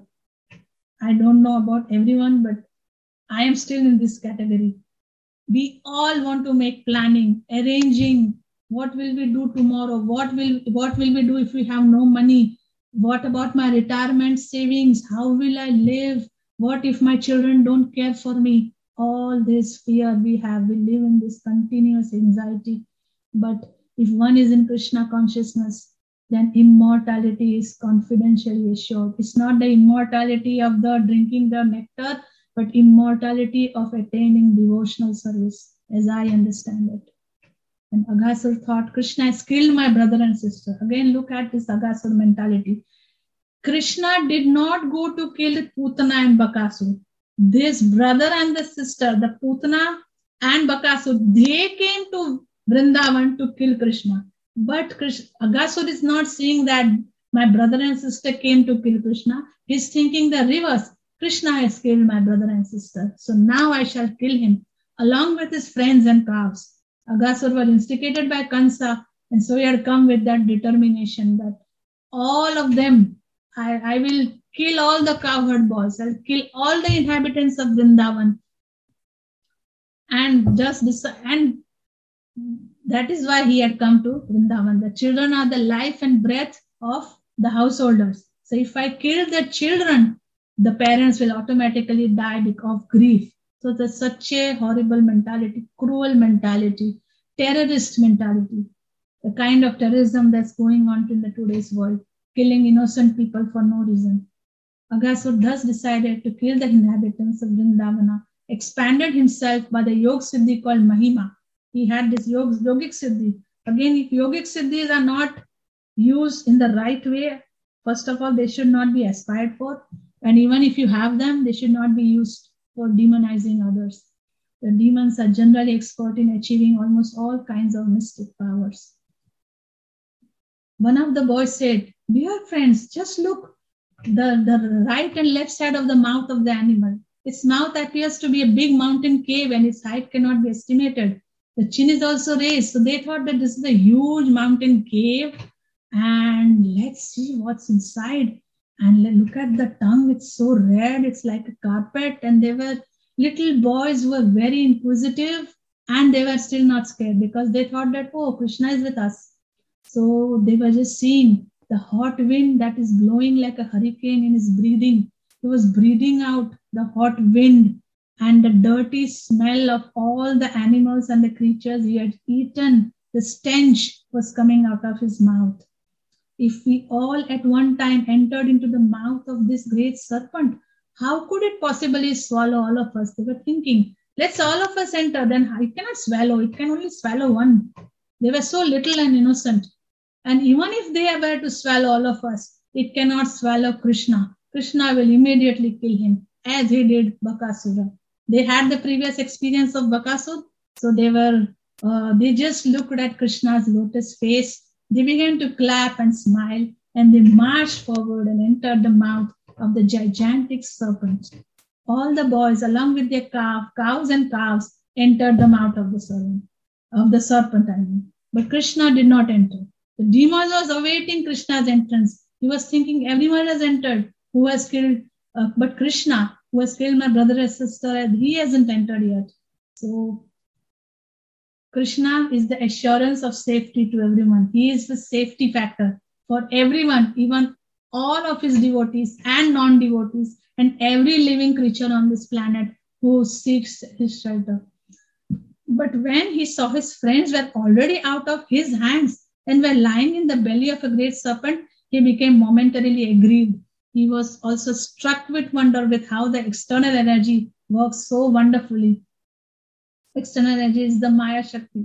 Speaker 2: I don't know about everyone, but I am still in this category. We all want to make planning, arranging. What will we do tomorrow? What will we do if we have no money? What about my retirement savings? How will I live? What if my children don't care for me? All this fear we have, we live in this continuous anxiety. But if one is in Krishna consciousness, then immortality is confidentially assured. It's not the immortality of the drinking the nectar, but immortality of attaining devotional service, as I understand it. And Aghasur thought, Krishna has killed my brother and sister. Again, look at this Aghasur mentality. Krishna did not go to kill Putana and Bakasur. This brother and the sister, the Putana and Bakasur, they came to Vrindavan to kill Krishna. But Aghasur is not seeing that my brother and sister came to kill Krishna. He's thinking the reverse. Krishna has killed my brother and sister. So now I shall kill him along with his friends and cows. Aghasur was instigated by Kansa, and so he had come with that determination that all of them, I will kill all the cowherd boys. I'll kill all the inhabitants of Vrindavan. And that is why he had come to Vrindavan. The children are the life and breath of the householders. So if I kill the children, the parents will automatically die because of grief. So there's such a horrible mentality, cruel mentality, terrorist mentality, the kind of terrorism that's going on in the today's world, killing innocent people for no reason. Aghasur thus decided to kill the inhabitants of Vrindavana, expanded himself by the Yog Siddhi called Mahima. He had this yogic siddhi. Again, if yogic siddhis are not used in the right way, first of all, they should not be aspired for. And even if you have them, they should not be used for demonizing others. The demons are generally expert in achieving almost all kinds of mystic powers. One of the boys said, "Dear friends, just look, the right and left side of the mouth of the animal. Its mouth appears to be a big mountain cave and its height cannot be estimated. The chin is also raised." So they thought that this is a huge mountain cave and let's see what's inside. And look at the tongue, it's so red, it's like a carpet. And they were little boys who were very inquisitive and they were still not scared because they thought that, oh, Krishna is with us. So they were just seeing the hot wind that is blowing like a hurricane in his breathing. He was breathing out the hot wind and the dirty smell of all the animals and the creatures he had eaten. The stench was coming out of his mouth. If we all at one time entered into the mouth of this great serpent, How could it possibly swallow all of us? They were thinking, let's all of us enter, then it cannot swallow, it can only swallow one. They were so little and innocent. And even if they were to swallow all of us, it cannot swallow Krishna. Krishna will immediately kill him, as he did Bakasura. They had the previous experience of Bakasura, so they just looked at Krishna's lotus face. They began to clap and smile, and they marched forward and entered the mouth of the gigantic serpent. All the boys, along with their cows and calves, entered the mouth of the serpent. But Krishna did not enter. The demon was awaiting Krishna's entrance. He was thinking everyone has entered who has killed, but Krishna, who has killed my brother and sister, he hasn't entered yet. So Krishna is the assurance of safety to everyone. He is the safety factor for everyone, even all of his devotees and non-devotees, and every living creature on this planet who seeks his shelter. But when he saw his friends were already out of his hands and were lying in the belly of a great serpent, he became momentarily aggrieved. He was also struck with wonder with how the external energy works so wonderfully. External energy is the Maya Shakti,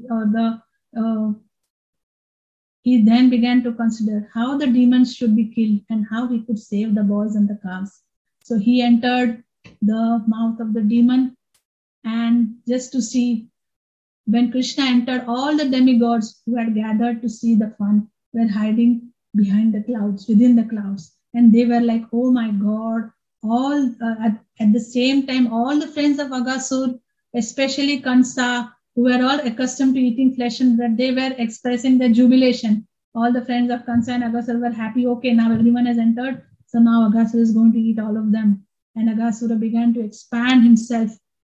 Speaker 2: he then began to consider how the demons should be killed and how he could save the boys and the calves. So he entered the mouth of the demon, and just to see, when Krishna entered, all the demigods who had gathered to see the fun were hiding behind the clouds, within the clouds. And they were like, oh my God, all at the same time, all the friends of Aghasur, especially Kansa, who were all accustomed to eating flesh and blood, they were expressing their jubilation. All the friends of Kansa and Aghasur were happy. Okay, now everyone has entered, so now Aghasur is going to eat all of them. And Aghasura began to expand himself.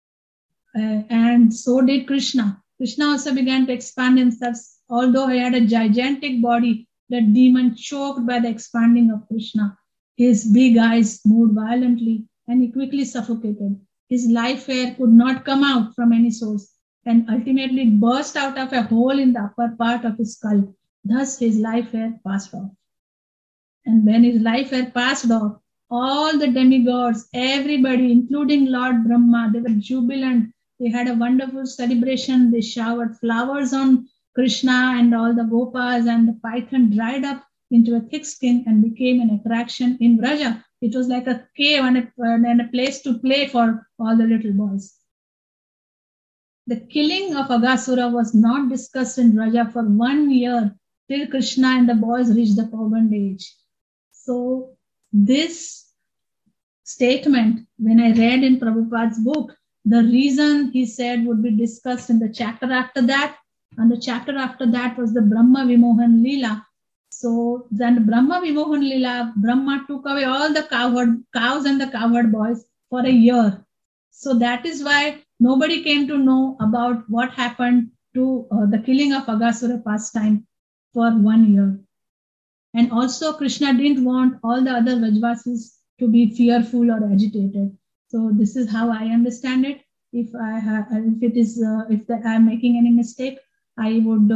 Speaker 2: And so did Krishna. Krishna also began to expand himself. Although he had a gigantic body, the demon choked by the expanding of Krishna. His big eyes moved violently and he quickly suffocated. His life air could not come out from any source and ultimately burst out of a hole in the upper part of his skull. Thus his life air passed off. And when his life air passed off, all the demigods, everybody, including Lord Brahma, they were jubilant. They had a wonderful celebration. They showered flowers on Krishna and all the gopas, and the python dried up into a thick skin and became an attraction in Vraja. It was like a cave and a place to play for all the little boys. The killing of Aghasura was not discussed in Vraja for 1 year till Krishna and the boys reached the Pavan age. So this statement, when I read in Prabhupada's book, the reason he said would be discussed in the chapter after that, and the chapter after that was the Brahma Vimohan Leela. So then Brahma Vimohan Leela, Brahma took away all the cows and the cowherd boys for a year. So that is why nobody came to know about what happened to the killing of Aghasura pastime for 1 year. And also Krishna didn't want all the other Vrajvasis to be fearful or agitated. So this is how I understand it. If I'm making any mistake, I would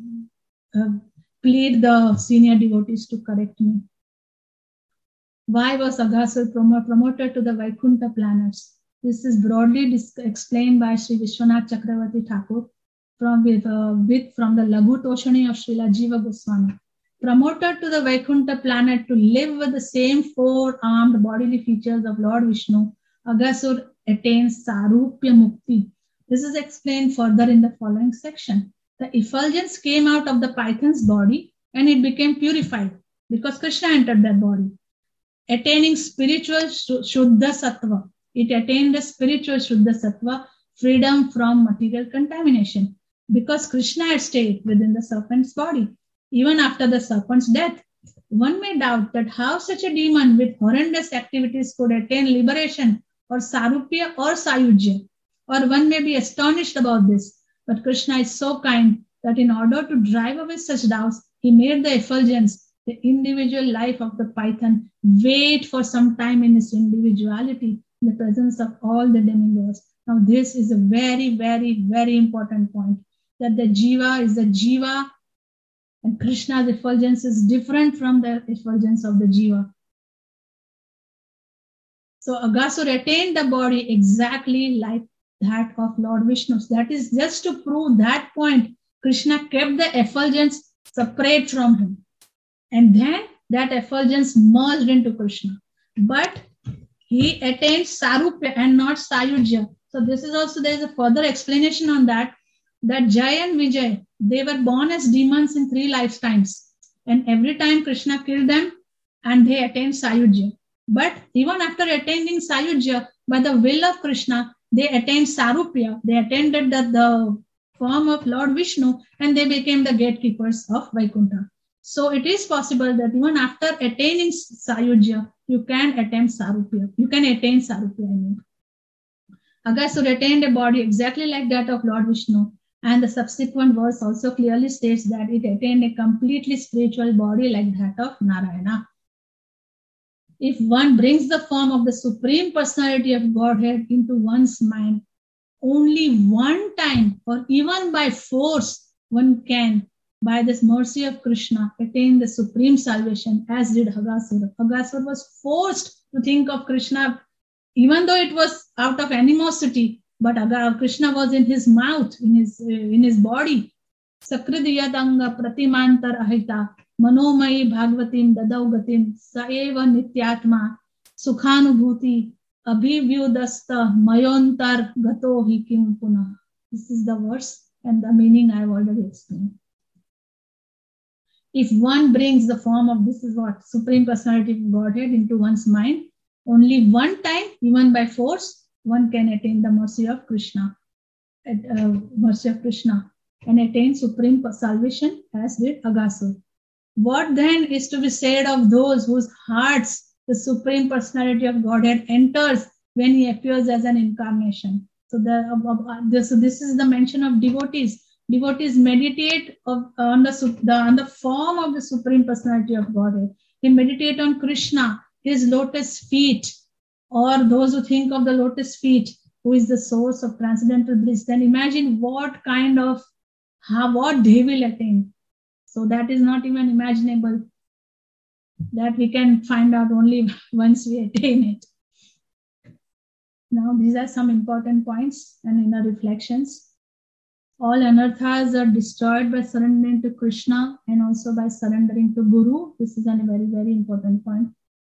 Speaker 2: plead the senior devotees to correct me. Why was Aghasur promoted to the Vaikuntha planets? This is broadly explained by Sri Vishwanath Chakravarti Thakur from the Laghu Toshani of Srila Jiva Goswami. Promoted to the Vaikuntha planet to live with the same 4-armed bodily features of Lord Vishnu, Aghasur attains Sarupya Mukti. This is explained further in the following section. The effulgence came out of the python's body and it became purified because Krishna entered that body. Attaining spiritual Shuddha Sattva. It attained the spiritual Shuddha Sattva, freedom from material contamination, because Krishna had stayed within the serpent's body. Even after the serpent's death, one may doubt that how such a demon with horrendous activities could attain liberation or Sarupya or Sayujya, or one may be astonished about this. But Krishna is so kind that in order to drive away such doubts, he made the effulgence, the individual life of the python, wait for some time in its individuality in the presence of all the demigods. Now this is a very, very, very important point, that the Jiva is the Jiva and Krishna's effulgence is different from the effulgence of the Jiva. So Aghasur attained the body exactly like that of Lord Vishnu. That is just to prove that point. Krishna kept the effulgence separate from him. And then that effulgence merged into Krishna. But he attained Sarupya and not Sayujya. So this is also, there is a further explanation on that Jay and Vijay, they were born as demons in 3 lifetimes. And every time Krishna killed them and they attained Sayujya. But even after attaining Sayujya, by the will of Krishna, they attained Sarupya. They attained the form of Lord Vishnu and they became the gatekeepers of Vaikuntha. So it is possible that even after attaining Sayujya, you can attain Sarupya. You can attain Sarupya, I mean. Aghasur attained a body exactly like that of Lord Vishnu. And the subsequent verse also clearly states that it attained a completely spiritual body like that of Narayana. If one brings the form of the Supreme Personality of Godhead into one's mind, only one time or even by force, one can, by this mercy of Krishna, attain the supreme salvation, as did Aghasur. Aghasur was forced to think of Krishna, even though it was out of animosity, but Krishna was in his mouth, in his body. Sakridiyatanga pratimantar ahita manomai bhagavatim dadaugatim saeva nityatma sukhanubhuti abhivyudasta mayontar gato hikim puna. This is the verse and the meaning I have already explained. If one brings the form of, this is what, Supreme Personality of Godhead into one's mind, only one time, even by force, one can attain the mercy of Krishna, and attain supreme salvation, as did Aghasur. What then is to be said of those whose hearts the Supreme Personality of Godhead enters when he appears as an incarnation? So this is the mention of devotees. Devotees meditate on the form of the Supreme Personality of Godhead. They meditate on Krishna, his lotus feet, or those who think of the lotus feet, who is the source of transcendental bliss. Then imagine what they will attain. So that is not even imaginable. That we can find out only once we attain it. Now these are some important points and inner reflections. All anarthas are destroyed by surrendering to Krishna and also by surrendering to Guru. This is a very, very important point.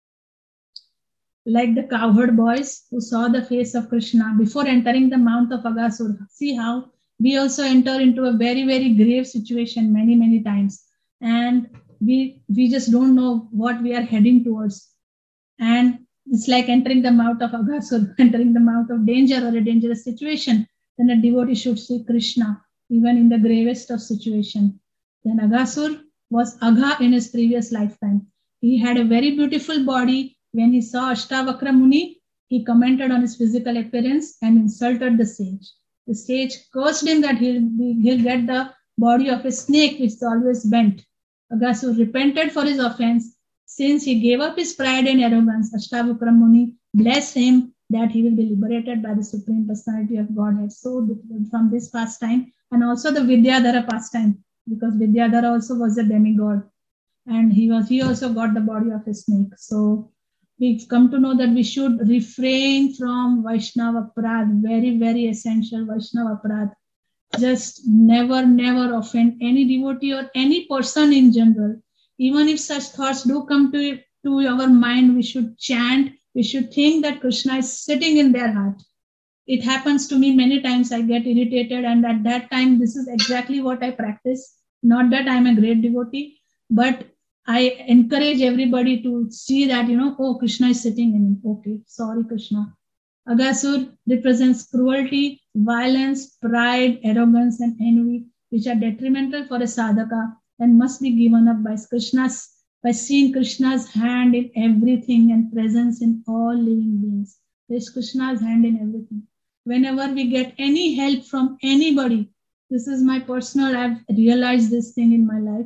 Speaker 2: Like the cowherd boys who saw the face of Krishna before entering the mount of Aghasur. See how we also enter into a very, very grave situation many, many times. And we just don't know what we are heading towards. And it's like entering the mouth of Aghasur, entering the mouth of danger or a dangerous situation. Then a devotee should see Krishna, even in the gravest of situations. Then Aghasur was Agha in his previous lifetime. He had a very beautiful body. When he saw Ashtavakra Muni, he commented on his physical appearance and insulted the sage. The sage cursed him that he'll get the body of a snake which is always bent. Aghasur repented for his offense. Since he gave up his pride and arrogance, Ashtavakra Muni blessed him that he will be liberated by the Supreme Personality of Godhead. So from this pastime, and also the Vidyadhara pastime, because Vidyadhara also was a demigod, and he also got the body of a snake. So we've come to know that we should refrain from Vaishnava Aparadh, very, very essential Vaishnava Aparadh. Just never offend any devotee or any person in general. Even if such thoughts do come to our mind, we should chant. We should think that Krishna is sitting in their heart. It happens to me many times. I get irritated, and at that time, this is exactly what I practice. Not that I'm a great devotee, but I encourage everybody to see that, oh, Krishna is sitting in me. Okay, sorry, Krishna. Aghasur represents cruelty, violence, pride, arrogance, and envy, which are detrimental for a sadhaka and must be given up by seeing Krishna's hand in everything and presence in all living beings. There's Krishna's hand in everything. Whenever we get any help from anybody, this is my personal, I've realized this thing in my life.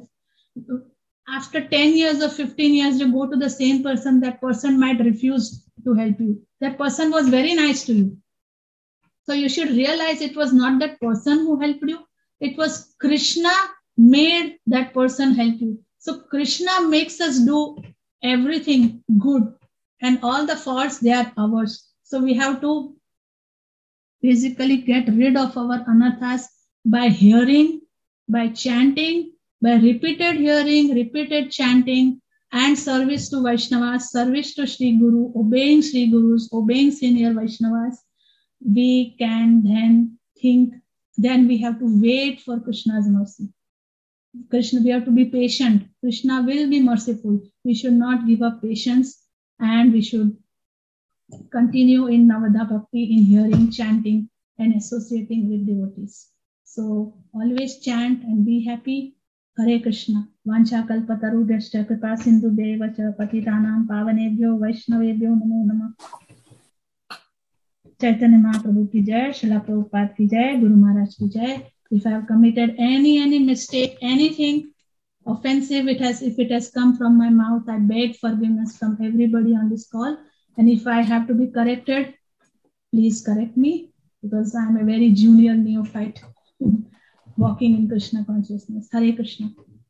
Speaker 2: After 10 years or 15 years, you go to the same person, that person might refuse to help you. That person was very nice to you. So you should realize it was not that person who helped you. It was Krishna made that person help you. So Krishna makes us do everything good and all the faults, they are ours. So we have to basically get rid of our anarthas by hearing, by chanting, by repeated hearing, repeated chanting, and service to Vaishnavas, service to Sri Guru, obeying Sri Gurus, obeying senior Vaishnavas. We can then think, then we have to wait for Krishna's mercy. Krishna, we have to be patient. Krishna will be merciful. We should not give up patience, and we should continue in Navadha Bhakti, in hearing, chanting, and associating with devotees. So always chant and be happy. Hare Krishna. Vancha kalpatarubhyascha kripa sindhu devacha patitanam pavanebhyo vaishnavebhyo namo namah. Chaitanya Mahaprabhu ki jai, Srila Prabhupada ki jai, Guru Maharaj ki jai. If I have committed any mistake, anything offensive, if it has come from my mouth, I beg forgiveness from everybody on this call. And if I have to be corrected, please correct me, because I am a very junior neophyte walking in Krishna consciousness. Hare Krishna.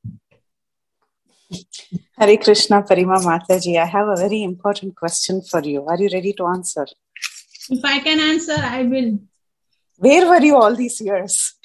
Speaker 1: Hare Krishna, Parima Mataji. I have a very important question for you. Are you ready to answer?
Speaker 2: If I can answer, I will.
Speaker 1: Where were you all these years?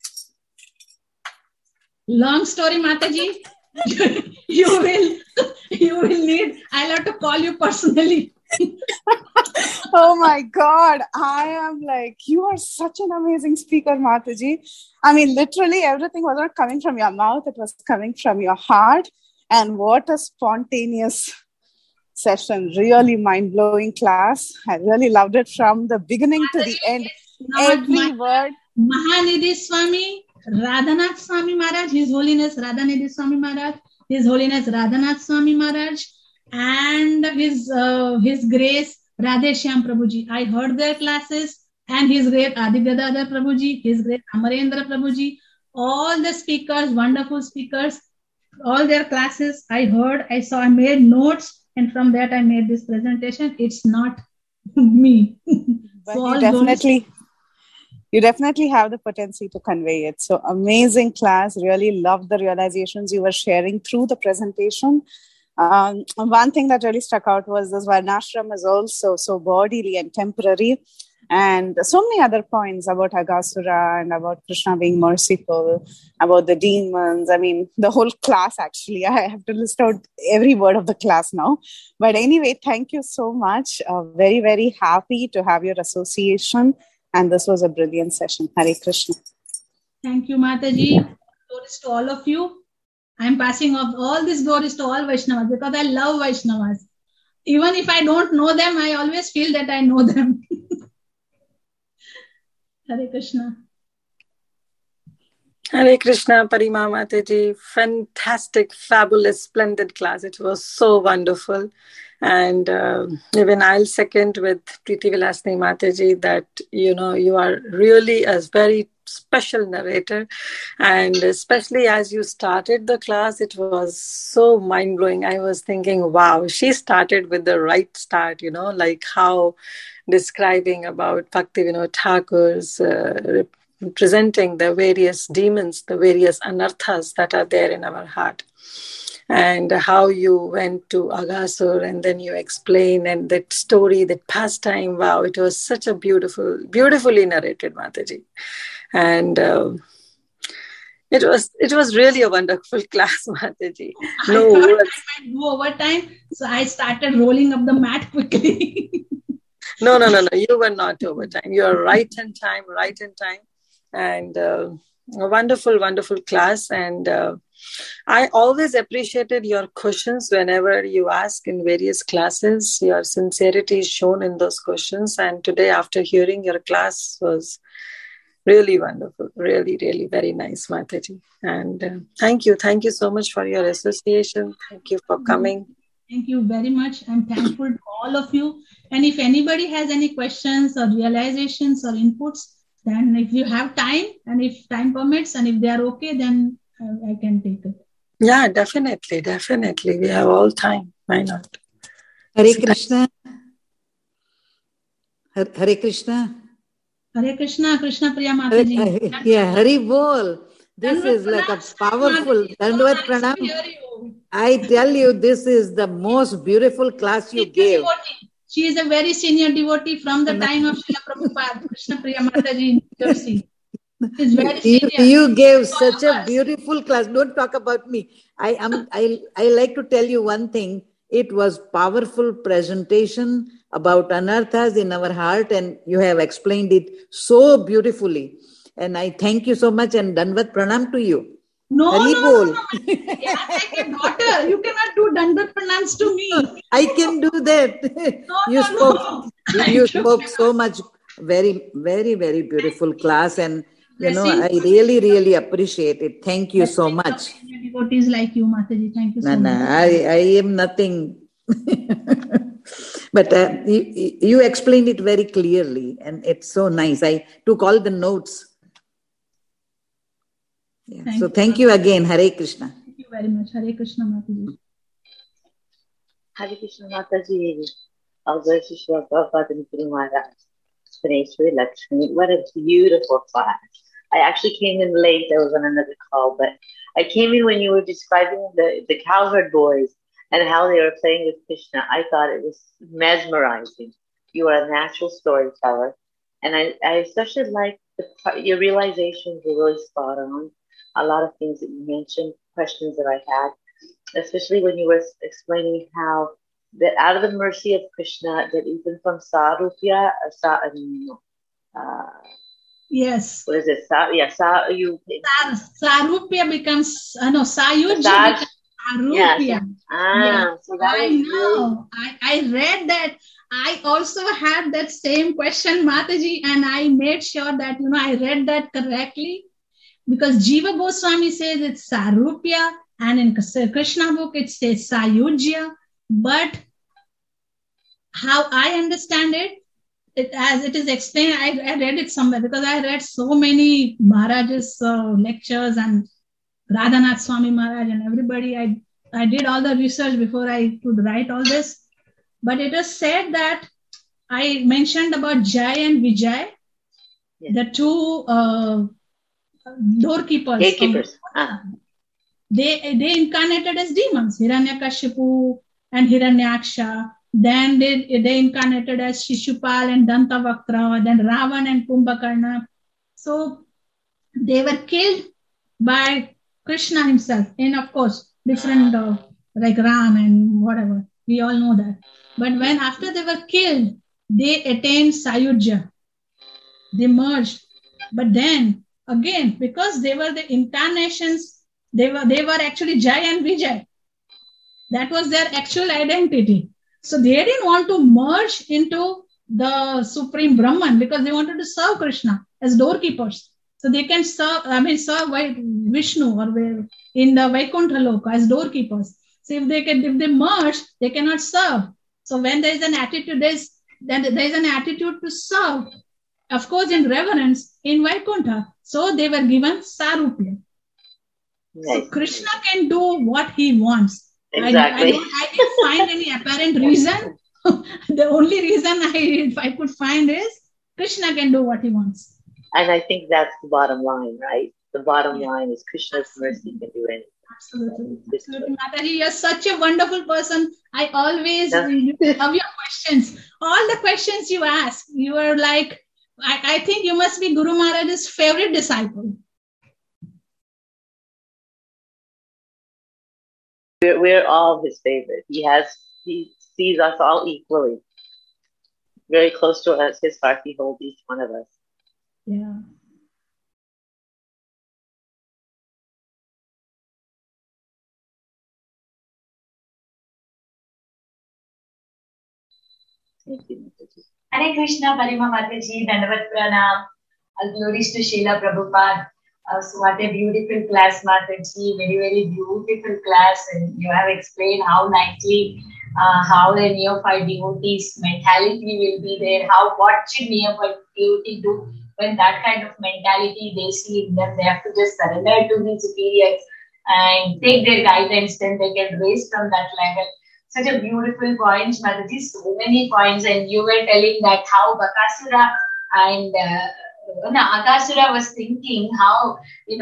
Speaker 2: Long story, Mataji. You will need, I'll have to call you personally.
Speaker 1: Oh my God. I am like, you are such an amazing speaker, Mataji. I mean, literally everything was not coming from your mouth. It was coming from your heart. And what a spontaneous session. Really mind-blowing class. I really loved it from the beginning to the end. Every word.
Speaker 2: Mahanidhi Swami, Radhanath Swami Maharaj, His Holiness Radhanidhi Swami Maharaj, His Holiness Radhanath Swami Maharaj, and His Grace Radhe Shyam Prabhuji. I heard their classes, and His Great Adi Gadadhar Prabhuji, His Great Amarendra Prabhuji, all the speakers, wonderful speakers, all their classes I heard, I saw, I made notes, and from that I made this presentation. It's not me.
Speaker 1: But so you definitely have the potency to convey it. So amazing class. Really loved the realizations you were sharing through the presentation. One thing that really stuck out was this Varnashram is also so bodily and temporary. And so many other points about Aghasura and about Krishna being merciful, about the demons. I mean, the whole class actually. I have to list out every word of the class now. But anyway, thank you so much. Very, very happy to have your association. And this was a brilliant session. Hare Krishna.
Speaker 2: Thank you, Mataji. Glories to all of you. I'm passing off all these glories to all Vaishnavas because I love Vaishnavas. Even if I don't know them, I always feel that I know them. Hare Krishna.
Speaker 3: Hare Krishna, Parima Mataji. Fantastic, fabulous, splendid class. It was so wonderful. And even I'll second with Preeti Vilasni Mataji that, you are really a very special narrator. And especially as you started the class, it was so mind-blowing. I was thinking, wow, she started with the right start, like how describing about Bhakti Vinod Thakur's presenting the various demons, the various anarthas that are there in our heart. And how you went to Aghasur and then you explain and that story, that pastime. Wow, it was such a beautifully narrated, Mataji. And it was really a wonderful class, Mataji.
Speaker 2: No words. I might go overtime, so I started rolling up the mat quickly.
Speaker 3: No. You were not overtime. You are right in time. And a wonderful, wonderful class. And I always appreciated your questions whenever you ask in various classes. Your sincerity is shown in those questions. And today, after hearing your class, was really wonderful. Really, really very nice, Mataji. And thank you. Thank you so much for your association. Thank you for coming.
Speaker 2: Thank you very much. I'm thankful to all of you. And if anybody has any questions or realizations or inputs, then if you have time and if time permits and if they are okay, then I can take it.
Speaker 3: Yeah, definitely. We have all time. Why not?
Speaker 4: Hare Krishna. Hare Krishna.
Speaker 2: Hare Krishna. Krishna Priya Mataji.
Speaker 4: Yeah, Hari Bol. This is like a powerful Dandvat Pranam. I tell you, this is the most beautiful class you gave.
Speaker 2: She is a very senior devotee from the time of Srila Prabhupada, Krishna Priya Mataji in New Jersey. She's very senior.
Speaker 4: You gave such a beautiful class. Don't talk about me. I like to tell you one thing. It was powerful presentation about anarthas in our heart, and you have explained it so beautifully. And I thank you so much, and Dandavat Pranam to you.
Speaker 2: No. Yeah, like a daughter. You cannot do Dandavat Pranams to me.
Speaker 4: I can do that. You spoke so much. Very, very, very beautiful class, and I really, really appreciate it. Thank you so much.
Speaker 2: Devotees like you, Mataji. Thank you so much.
Speaker 4: I am nothing. But you explained it very clearly, and it's so nice. I took all the notes. Yeah. So thank you again. Hare Krishna.
Speaker 2: Thank you very much. Hare Krishna, Mataji.
Speaker 5: Hare Krishna, Mataji. Although Shishwa Prabhupada and Guru Maharaj. Lakshmi. What a beautiful class. I actually came in late. I was on another call, but I came in when you were describing the cowherd boys and how they were playing with Krishna. I thought it was mesmerizing. You are a natural storyteller. And I especially like your realizations were really spot on. A lot of things that you mentioned, questions that I had, especially when you were explaining how that out of the mercy of Krishna, that even from Sarupya,
Speaker 2: yes.
Speaker 5: What is it?
Speaker 2: Sarupya becomes, Sayujya becomes Sarupya.
Speaker 5: Yes. So that
Speaker 2: I know. I read that. I also had that same question, Mataji, and I made sure that, I read that correctly, because Jiva Goswami says it's Sarupya, and in Krishna book it says Sayujya. But how I understand it, as it is explained, I read it somewhere, because I read so many Maharaj's lectures and Radhanath Swami Maharaj and everybody. I did all the research before I could write all this. But it is said that I mentioned about Jai and Vijay, the two doorkeepers.
Speaker 5: Gatekeepers.
Speaker 2: They incarnated as demons, Hiranyakashipu and Hiranyaksha. Then they incarnated as Shishupal and Dantavakra, then Ravan and Kumbhakarna. So they were killed by Krishna himself, and of course, different like Ram and whatever. We all know that. But when after they were killed, they attained Sayujya. They merged. But then again, because they were the incarnations, they were actually Jai and Vijay. That was their actual identity. So they didn't want to merge into the Supreme Brahman, because they wanted to serve Krishna as doorkeepers. So they can serve Vishnu or in the Vaikuntha Loka as doorkeepers. So if they merge, they cannot serve. So when there is an attitude, there is an attitude to serve, of course, in reverence in Vaikuntha. So they were given Sarupya. Nice. So Krishna can do what he wants.
Speaker 5: Exactly.
Speaker 2: I didn't find any apparent reason. The only reason I could find is Krishna can do what he wants.
Speaker 5: And I think that's the bottom line, right? The bottom line is Krishna's mercy can do anything.
Speaker 2: Absolutely. Mataji, you're such a wonderful person. I always love your questions. All the questions you ask, you are like, I think you must be Guru Maharaj's favorite disciple.
Speaker 5: We're all his favorite. He sees us all equally. Very close to us. His heart, he holds each one of us.
Speaker 2: Yeah.
Speaker 5: Thank you, Mataji.
Speaker 6: Hare Krishna, Parima Mataji, Dandavat Pranam. All glories to Srila Prabhupada. So what a beautiful class, Mataji. Very, very beautiful class. And you have explained how nicely how a neophyte devotee's mentality will be there. What should neophyte devotee do when that kind of mentality they see in them? They have to just surrender to the superiors and take their guidance. Then they can raise from that level. Such a beautiful points, Mataji. So many points. And you were telling that how Bakasura and Akasura was thinking how,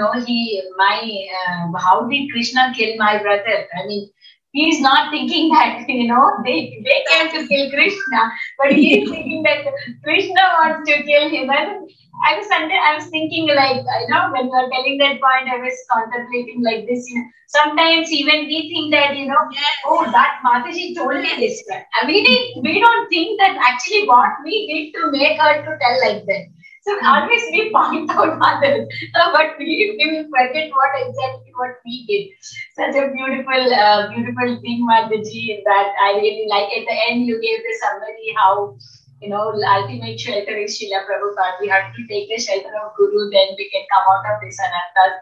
Speaker 6: how did Krishna kill my brother? I mean, he's not thinking that, they came to kill Krishna, but he's thinking that Krishna wants to kill him. And I was thinking like, when you are telling that point, I was contemplating like this. Sometimes even we think that, oh, that Mataji told me this. We don't think that actually what we did to make her to tell like that. So always we point out others, but we forget what we did. Such a beautiful thing, Mataji, that I really like. At the end, you gave the summary how, the ultimate shelter is Srila Prabhupada. We have to take the shelter of Guru, then we can come out of this anarthas.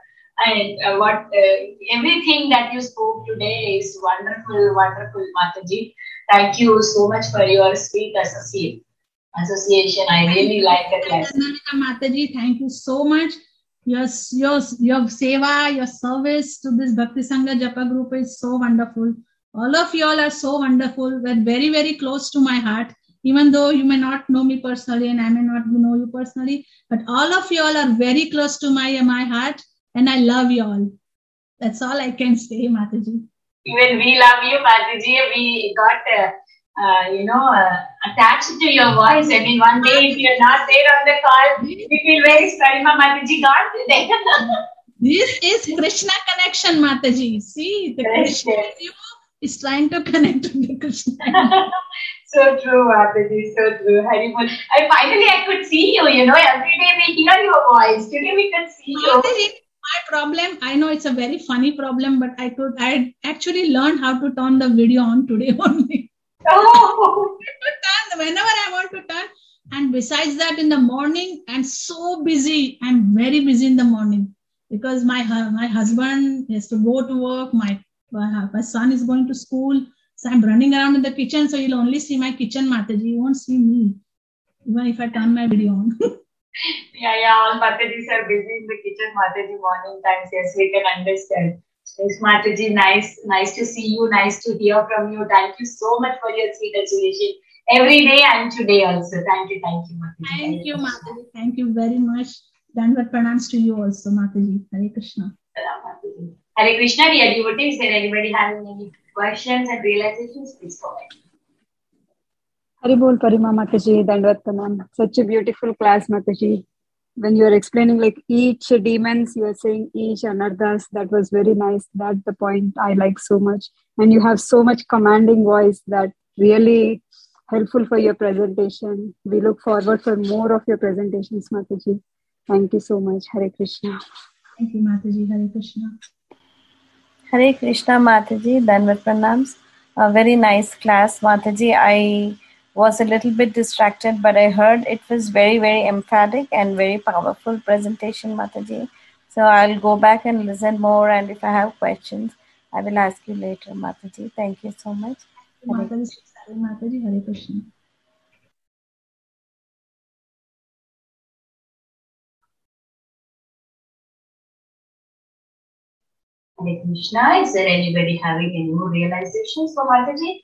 Speaker 6: And everything that you spoke today is wonderful, Mataji. Thank you so much for your sweet association. I really like the class.
Speaker 2: Mataji, thank you so much. Your seva, your service to this Bhakti Sangha Japa group is so wonderful. All of you all are so wonderful. We're very, very close to my heart. Even though you may not know me personally and I may not know you personally, but all of you all are very close to my heart, and I love you all. That's all I can say, Mataji.
Speaker 6: Even we love you, Mataji. We got attached to your voice. I mean, one day if you're not there on the call, we feel very sorry, Mataji got today.
Speaker 2: This is Krishna connection, Mataji. See, the Krishna is trying to connect to the Krishna.
Speaker 6: So true, Mataji, so true. Haribol. And finally, I could see you, every day we hear your voice. Today we could see you.
Speaker 2: My problem, I know it's a very funny problem, but I actually learned how to turn the video on today only.
Speaker 6: Oh!
Speaker 2: Whenever I want to turn. And besides that, in the morning, I'm so busy. I'm very busy in the morning because my husband has to go to work. My son is going to school. So I'm running around in the kitchen. So you'll only see my kitchen, Mataji. You won't see me, even if I turn my video on.
Speaker 6: Yeah, all Matajis are busy in the kitchen, Mataji, morning times. Yes, we can understand. Yes, Mataji, nice to see you. Nice to hear from you. Thank you so much for your sweet association every day and today also. Thank you, Mataji.
Speaker 2: Thank you, Mataji. Thank you very much. Dandavat pranams to you also, Mataji. Hare Krishna.
Speaker 6: Hare Krishna, dear devotees. Is there anybody having any questions and realizations? Please go ahead.
Speaker 3: Haribol Parima Mataji, Dandavat Pranam. Such a beautiful class, Mataji. When you are explaining like each demons, you are saying each anarthas, that was very nice. That's the point I like so much. And you have so much commanding voice that really helpful for your presentation. We look forward for more of your presentations, Mataji. Thank you so much. Hare Krishna.
Speaker 2: Thank you, Mataji. Hare Krishna.
Speaker 7: Hare Krishna, Mataji. Dandavat pranams. A very nice class, Mataji. I was a little bit distracted, but I heard it was very, very emphatic and very powerful presentation, Mataji. So I'll go back and listen more, and if I have questions, I will ask you later, Mataji. Thank you so much.
Speaker 2: Mataji, Hare Krishna.
Speaker 6: Hare Krishna. Is there anybody having any more realizations for Mataji?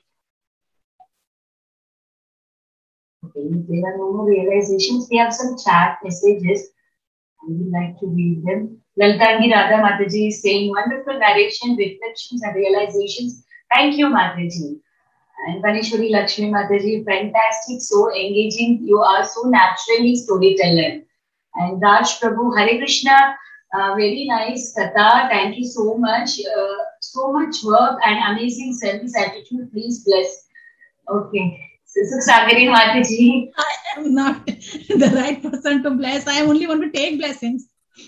Speaker 6: Okay, if there are no more realizations, we have some chat messages. I would like to read them. Laltangi Radha Mataji is saying, wonderful narration, reflections and realizations. Thank you, Mataji. And Vanishwari Lakshmi Mataji, fantastic, so engaging. You are so naturally storyteller. And Raj Prabhu, Hare Krishna, very nice Katha. Thank you so much. So much work and amazing service attitude. Please bless. Okay. Sagari Mataji.
Speaker 2: I am not the right person to bless. I only want to take blessings.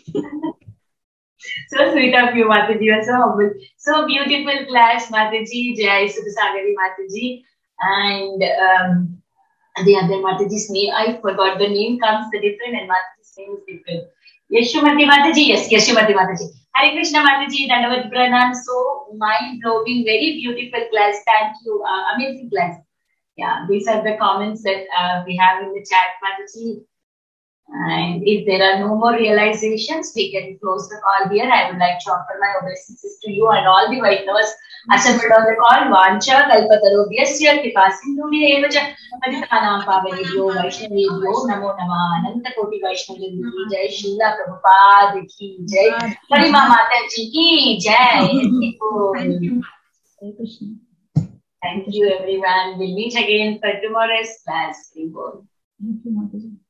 Speaker 6: So sweet of you, Mataji. You are so humble. So beautiful class, Mataji. Jai Sagari Mataji. And the other Mataji's name, I forgot the name, comes the different and Mataji's name is different. Yashumati Mataji. Yes, Yashumati Mataji. Hare Krishna Mataji. Dandavat pranam. So mind-blowing, very beautiful class. Thank you. Amazing class. Yeah, these are the comments that we have in the chat, Mataji. And if there are no more realizations, we can close the call here. I would like to offer my obeisances to you and all the Vaishnavas assembled on the call. Vancha kalpatarubhyasya kripasindhubhyeva cha patitanam pavanebhyo vaishnavebhyo namo namah. Ananta koti Vaishnavi ki jai. Srila Prabhupada ki jai. Karima Mataji ki jai.
Speaker 2: Thank you. Hare Krishna.
Speaker 6: Thank you everyone. We'll meet again for tomorrow's class.
Speaker 2: Thank you, Mataji.